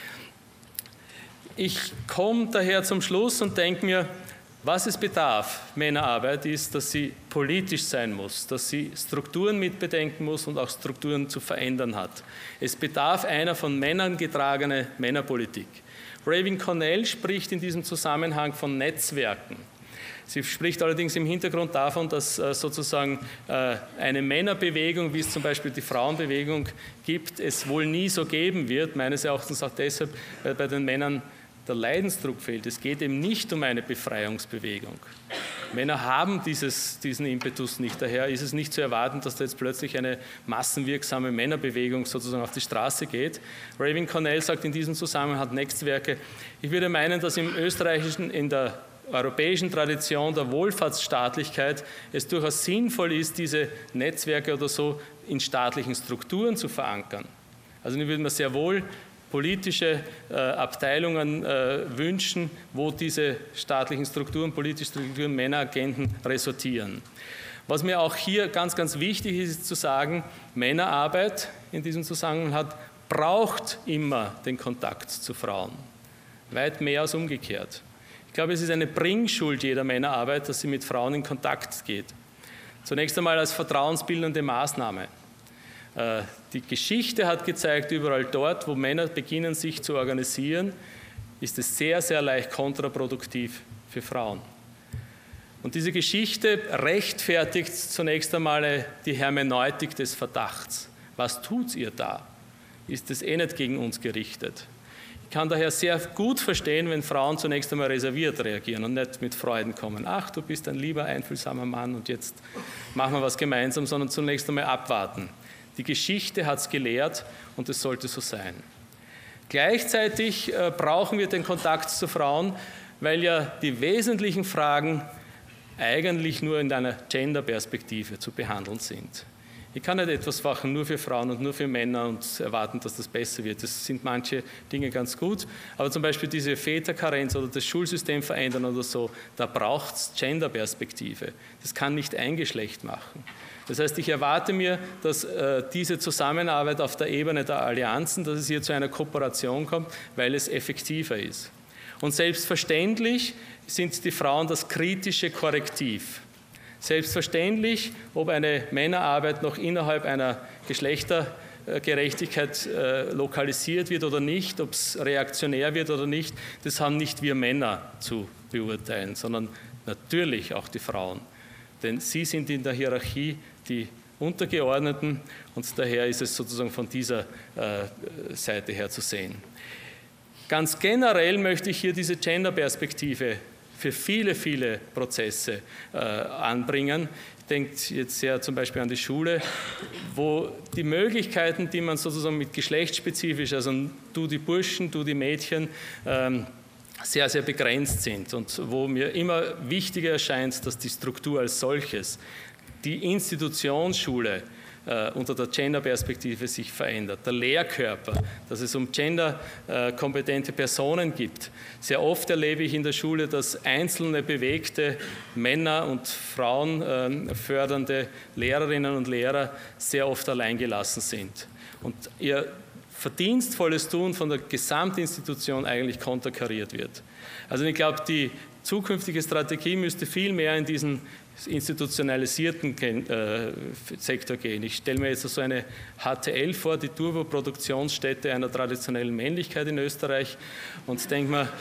Ich komme daher zum Schluss und denke mir, was es bedarf, Männerarbeit, ist, dass sie politisch sein muss, dass sie Strukturen mitbedenken muss und auch Strukturen zu verändern hat. Es bedarf einer von Männern getragenen Männerpolitik. Raven Cornell spricht in diesem Zusammenhang von Netzwerken. Sie spricht allerdings im Hintergrund davon, dass sozusagen eine Männerbewegung, wie es zum Beispiel die Frauenbewegung gibt, es wohl nie so geben wird, meines Erachtens auch deshalb, weil bei den Männern der Leidensdruck fehlt. Es geht eben nicht um eine Befreiungsbewegung. Männer haben diesen Impetus nicht. Daher ist es nicht zu erwarten, dass da jetzt plötzlich eine massenwirksame Männerbewegung sozusagen auf die Straße geht. Raven Cornell sagt in diesem Zusammenhang, hat Netzwerke. Ich würde meinen, dass im österreichischen, in der europäischen Tradition der Wohlfahrtsstaatlichkeit es durchaus sinnvoll ist, diese Netzwerke oder so in staatlichen Strukturen zu verankern. Also ich würde mir sehr wohl politische Abteilungen wünschen, wo diese staatlichen Strukturen, politische Strukturen, Männeragenten ressortieren. Was mir auch hier ganz, ganz wichtig ist, ist zu sagen, Männerarbeit in diesem Zusammenhang braucht immer den Kontakt zu Frauen. Weit mehr als umgekehrt. Ich glaube, es ist eine Bringschuld jeder Männerarbeit, dass sie mit Frauen in Kontakt geht. Zunächst einmal als vertrauensbildende Maßnahme. Die Geschichte hat gezeigt, überall dort, wo Männer beginnen, sich zu organisieren, ist es sehr, sehr leicht kontraproduktiv für Frauen. Und diese Geschichte rechtfertigt zunächst einmal die Hermeneutik des Verdachts. Was tut ihr da? Ist es nicht gegen uns gerichtet? Ich kann daher sehr gut verstehen, wenn Frauen zunächst einmal reserviert reagieren und nicht mit Freuden kommen. Ach, du bist ein lieber, einfühlsamer Mann und jetzt machen wir was gemeinsam, sondern zunächst einmal abwarten. Die Geschichte hat es gelehrt und es sollte so sein. Gleichzeitig brauchen wir den Kontakt zu Frauen, weil ja die wesentlichen Fragen eigentlich nur in einer Gender-Perspektive zu behandeln sind. Ich kann nicht etwas machen nur für Frauen und nur für Männer und erwarten, dass das besser wird. Das sind manche Dinge ganz gut, aber zum Beispiel diese Väterkarenz oder das Schulsystem verändern oder so, da braucht es Gender-Perspektive. Das kann nicht ein Geschlecht machen. Das heißt, ich erwarte mir, dass diese Zusammenarbeit auf der Ebene der Allianzen, dass es hier zu einer Kooperation kommt, weil es effektiver ist. Und selbstverständlich sind die Frauen das kritische Korrektiv. Selbstverständlich, ob eine Männerarbeit noch innerhalb einer Geschlechtergerechtigkeit lokalisiert wird oder nicht, ob es reaktionär wird oder nicht, das haben nicht wir Männer zu beurteilen, sondern natürlich auch die Frauen. Denn sie sind in der Hierarchie die Untergeordneten und daher ist es sozusagen von dieser Seite her zu sehen. Ganz generell möchte ich hier diese Gender-Perspektive für viele, viele Prozesse anbringen. Ich denke jetzt sehr zum Beispiel an die Schule, wo die Möglichkeiten, die man sozusagen mit geschlechtsspezifisch, also du die Burschen, du die Mädchen, sehr, sehr begrenzt sind und wo mir immer wichtiger erscheint, dass die Struktur als solches, die Institutionsschule unter der Gender-Perspektive sich verändert, der Lehrkörper, dass es um genderkompetente Personen gibt. Sehr oft erlebe ich in der Schule, dass einzelne bewegte Männer und Frauen fördernde Lehrerinnen und Lehrer sehr oft alleingelassen sind und ihr verdienstvolles Tun von der Gesamtinstitution eigentlich konterkariert wird. Also ich glaube, die zukünftige Strategie müsste viel mehr in diesen institutionalisierten Sektor gehen. Ich stelle mir jetzt so eine HTL vor, die Turboproduktionsstätte einer traditionellen Männlichkeit in Österreich und denke mir,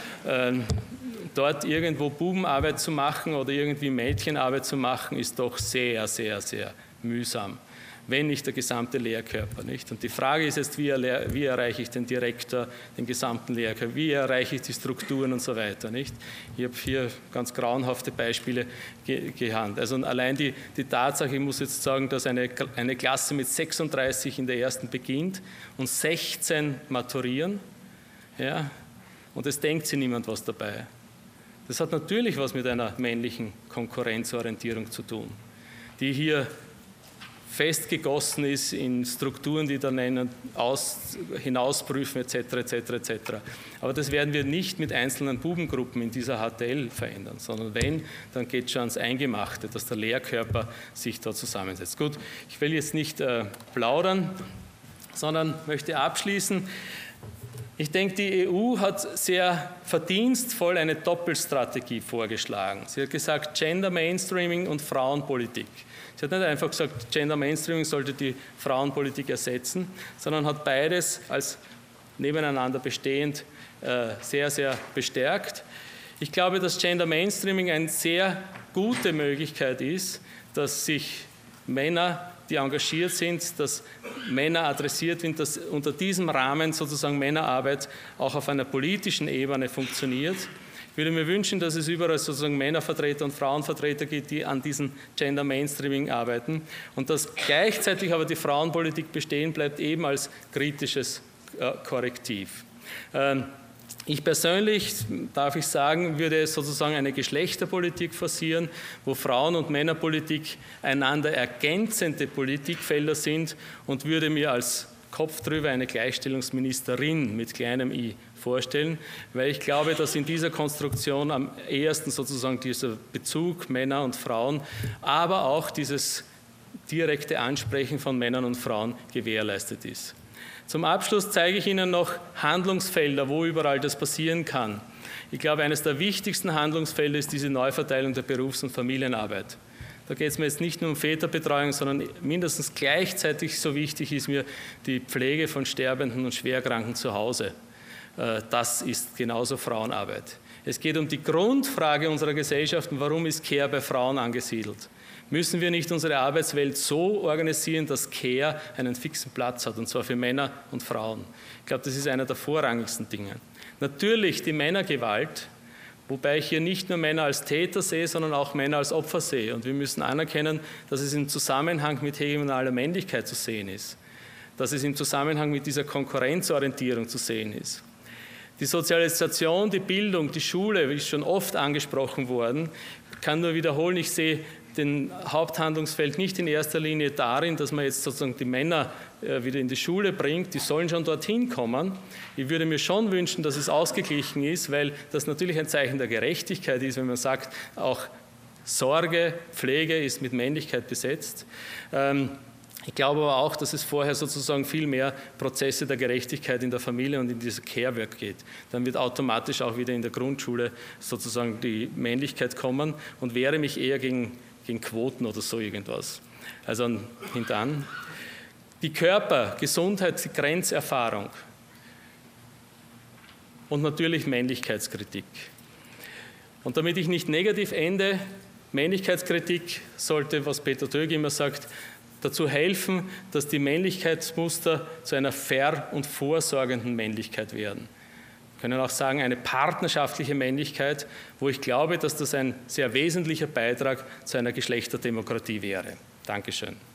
dort irgendwo Bubenarbeit zu machen oder irgendwie Mädchenarbeit zu machen, ist doch sehr, sehr, sehr mühsam. wenn nicht der gesamte Lehrkörper. Nicht? Und die Frage ist jetzt, wie erreiche ich den Direktor, den gesamten Lehrkörper, wie erreiche ich die Strukturen und so weiter. Nicht? Ich habe hier ganz grauenhafte Beispiele gehandelt. Also allein die Tatsache, ich muss jetzt sagen, dass eine Klasse mit 36 in der ersten beginnt und 16 maturieren, ja, und es denkt sich niemand was dabei. Das hat natürlich was mit einer männlichen Konkurrenzorientierung zu tun, die hier festgegossen ist in Strukturen, die dann hinausprüfen etc. etc. etc. Aber das werden wir nicht mit einzelnen Bubengruppen in dieser HTL verändern, sondern wenn, dann geht es schon ans Eingemachte, dass der Lehrkörper sich da zusammensetzt. Gut, ich will jetzt nicht plaudern, sondern möchte abschließen. Ich denke, die EU hat sehr verdienstvoll eine Doppelstrategie vorgeschlagen. Sie hat gesagt, Gender Mainstreaming und Frauenpolitik. Sie hat nicht einfach gesagt, Gender Mainstreaming sollte die Frauenpolitik ersetzen, sondern hat beides als nebeneinander bestehend sehr, sehr bestärkt. Ich glaube, dass Gender Mainstreaming eine sehr gute Möglichkeit ist, dass sich Männer, die engagiert sind, dass Männer adressiert werden, dass unter diesem Rahmen sozusagen Männerarbeit auch auf einer politischen Ebene funktioniert. Ich würde mir wünschen, dass es überall sozusagen Männervertreter und Frauenvertreter gibt, die an diesem Gender Mainstreaming arbeiten und dass gleichzeitig aber die Frauenpolitik bestehen bleibt, eben als kritisches Korrektiv. Ich persönlich, darf ich sagen, würde sozusagen eine Geschlechterpolitik forcieren, wo Frauen- und Männerpolitik einander ergänzende Politikfelder sind und würde mir als Kopf drüber eine Gleichstellungsministerin mit kleinem i vorstellen, weil ich glaube, dass in dieser Konstruktion am ehesten sozusagen dieser Bezug Männer und Frauen, aber auch dieses direkte Ansprechen von Männern und Frauen gewährleistet ist. Zum Abschluss zeige ich Ihnen noch Handlungsfelder, wo überall das passieren kann. Ich glaube, eines der wichtigsten Handlungsfelder ist diese Neuverteilung der Berufs- und Familienarbeit. Da geht es mir jetzt nicht nur um Väterbetreuung, sondern mindestens gleichzeitig so wichtig ist mir die Pflege von Sterbenden und Schwerkranken zu Hause. Das ist genauso Frauenarbeit. Es geht um die Grundfrage unserer Gesellschaften, warum ist Care bei Frauen angesiedelt? Müssen wir nicht unsere Arbeitswelt so organisieren, dass Care einen fixen Platz hat, und zwar für Männer und Frauen? Ich glaube, das ist einer der vorrangigsten Dinge. Natürlich die Männergewalt, wobei ich hier nicht nur Männer als Täter sehe, sondern auch Männer als Opfer sehe. Und wir müssen anerkennen, dass es im Zusammenhang mit hegemonaler Männlichkeit zu sehen ist, dass es im Zusammenhang mit dieser Konkurrenzorientierung zu sehen ist. Die Sozialisation, die Bildung, die Schule, ist schon oft angesprochen worden. Ich kann nur wiederholen, ich sehe den Haupthandlungsfeld nicht in erster Linie darin, dass man jetzt sozusagen die Männer wieder in die Schule bringt, die sollen schon dorthin kommen. Ich würde mir schon wünschen, dass es ausgeglichen ist, weil das natürlich ein Zeichen der Gerechtigkeit ist, wenn man sagt, auch Sorge, Pflege ist mit Männlichkeit besetzt. Ich glaube aber auch, dass es vorher sozusagen viel mehr Prozesse der Gerechtigkeit in der Familie und in dieser Care-Work geht. Dann wird automatisch auch wieder in der Grundschule sozusagen die Männlichkeit kommen und wehre mich eher gegen Quoten oder so irgendwas. Also hintan. Die Körper, Gesundheit, die Grenzerfahrung und natürlich Männlichkeitskritik. Und damit ich nicht negativ ende, Männlichkeitskritik sollte, was Peter Töge immer sagt, dazu helfen, dass die Männlichkeitsmuster zu einer fair und vorsorgenden Männlichkeit werden. Wir können auch sagen, eine partnerschaftliche Männlichkeit, wo ich glaube, dass das ein sehr wesentlicher Beitrag zu einer Geschlechterdemokratie wäre. Dankeschön.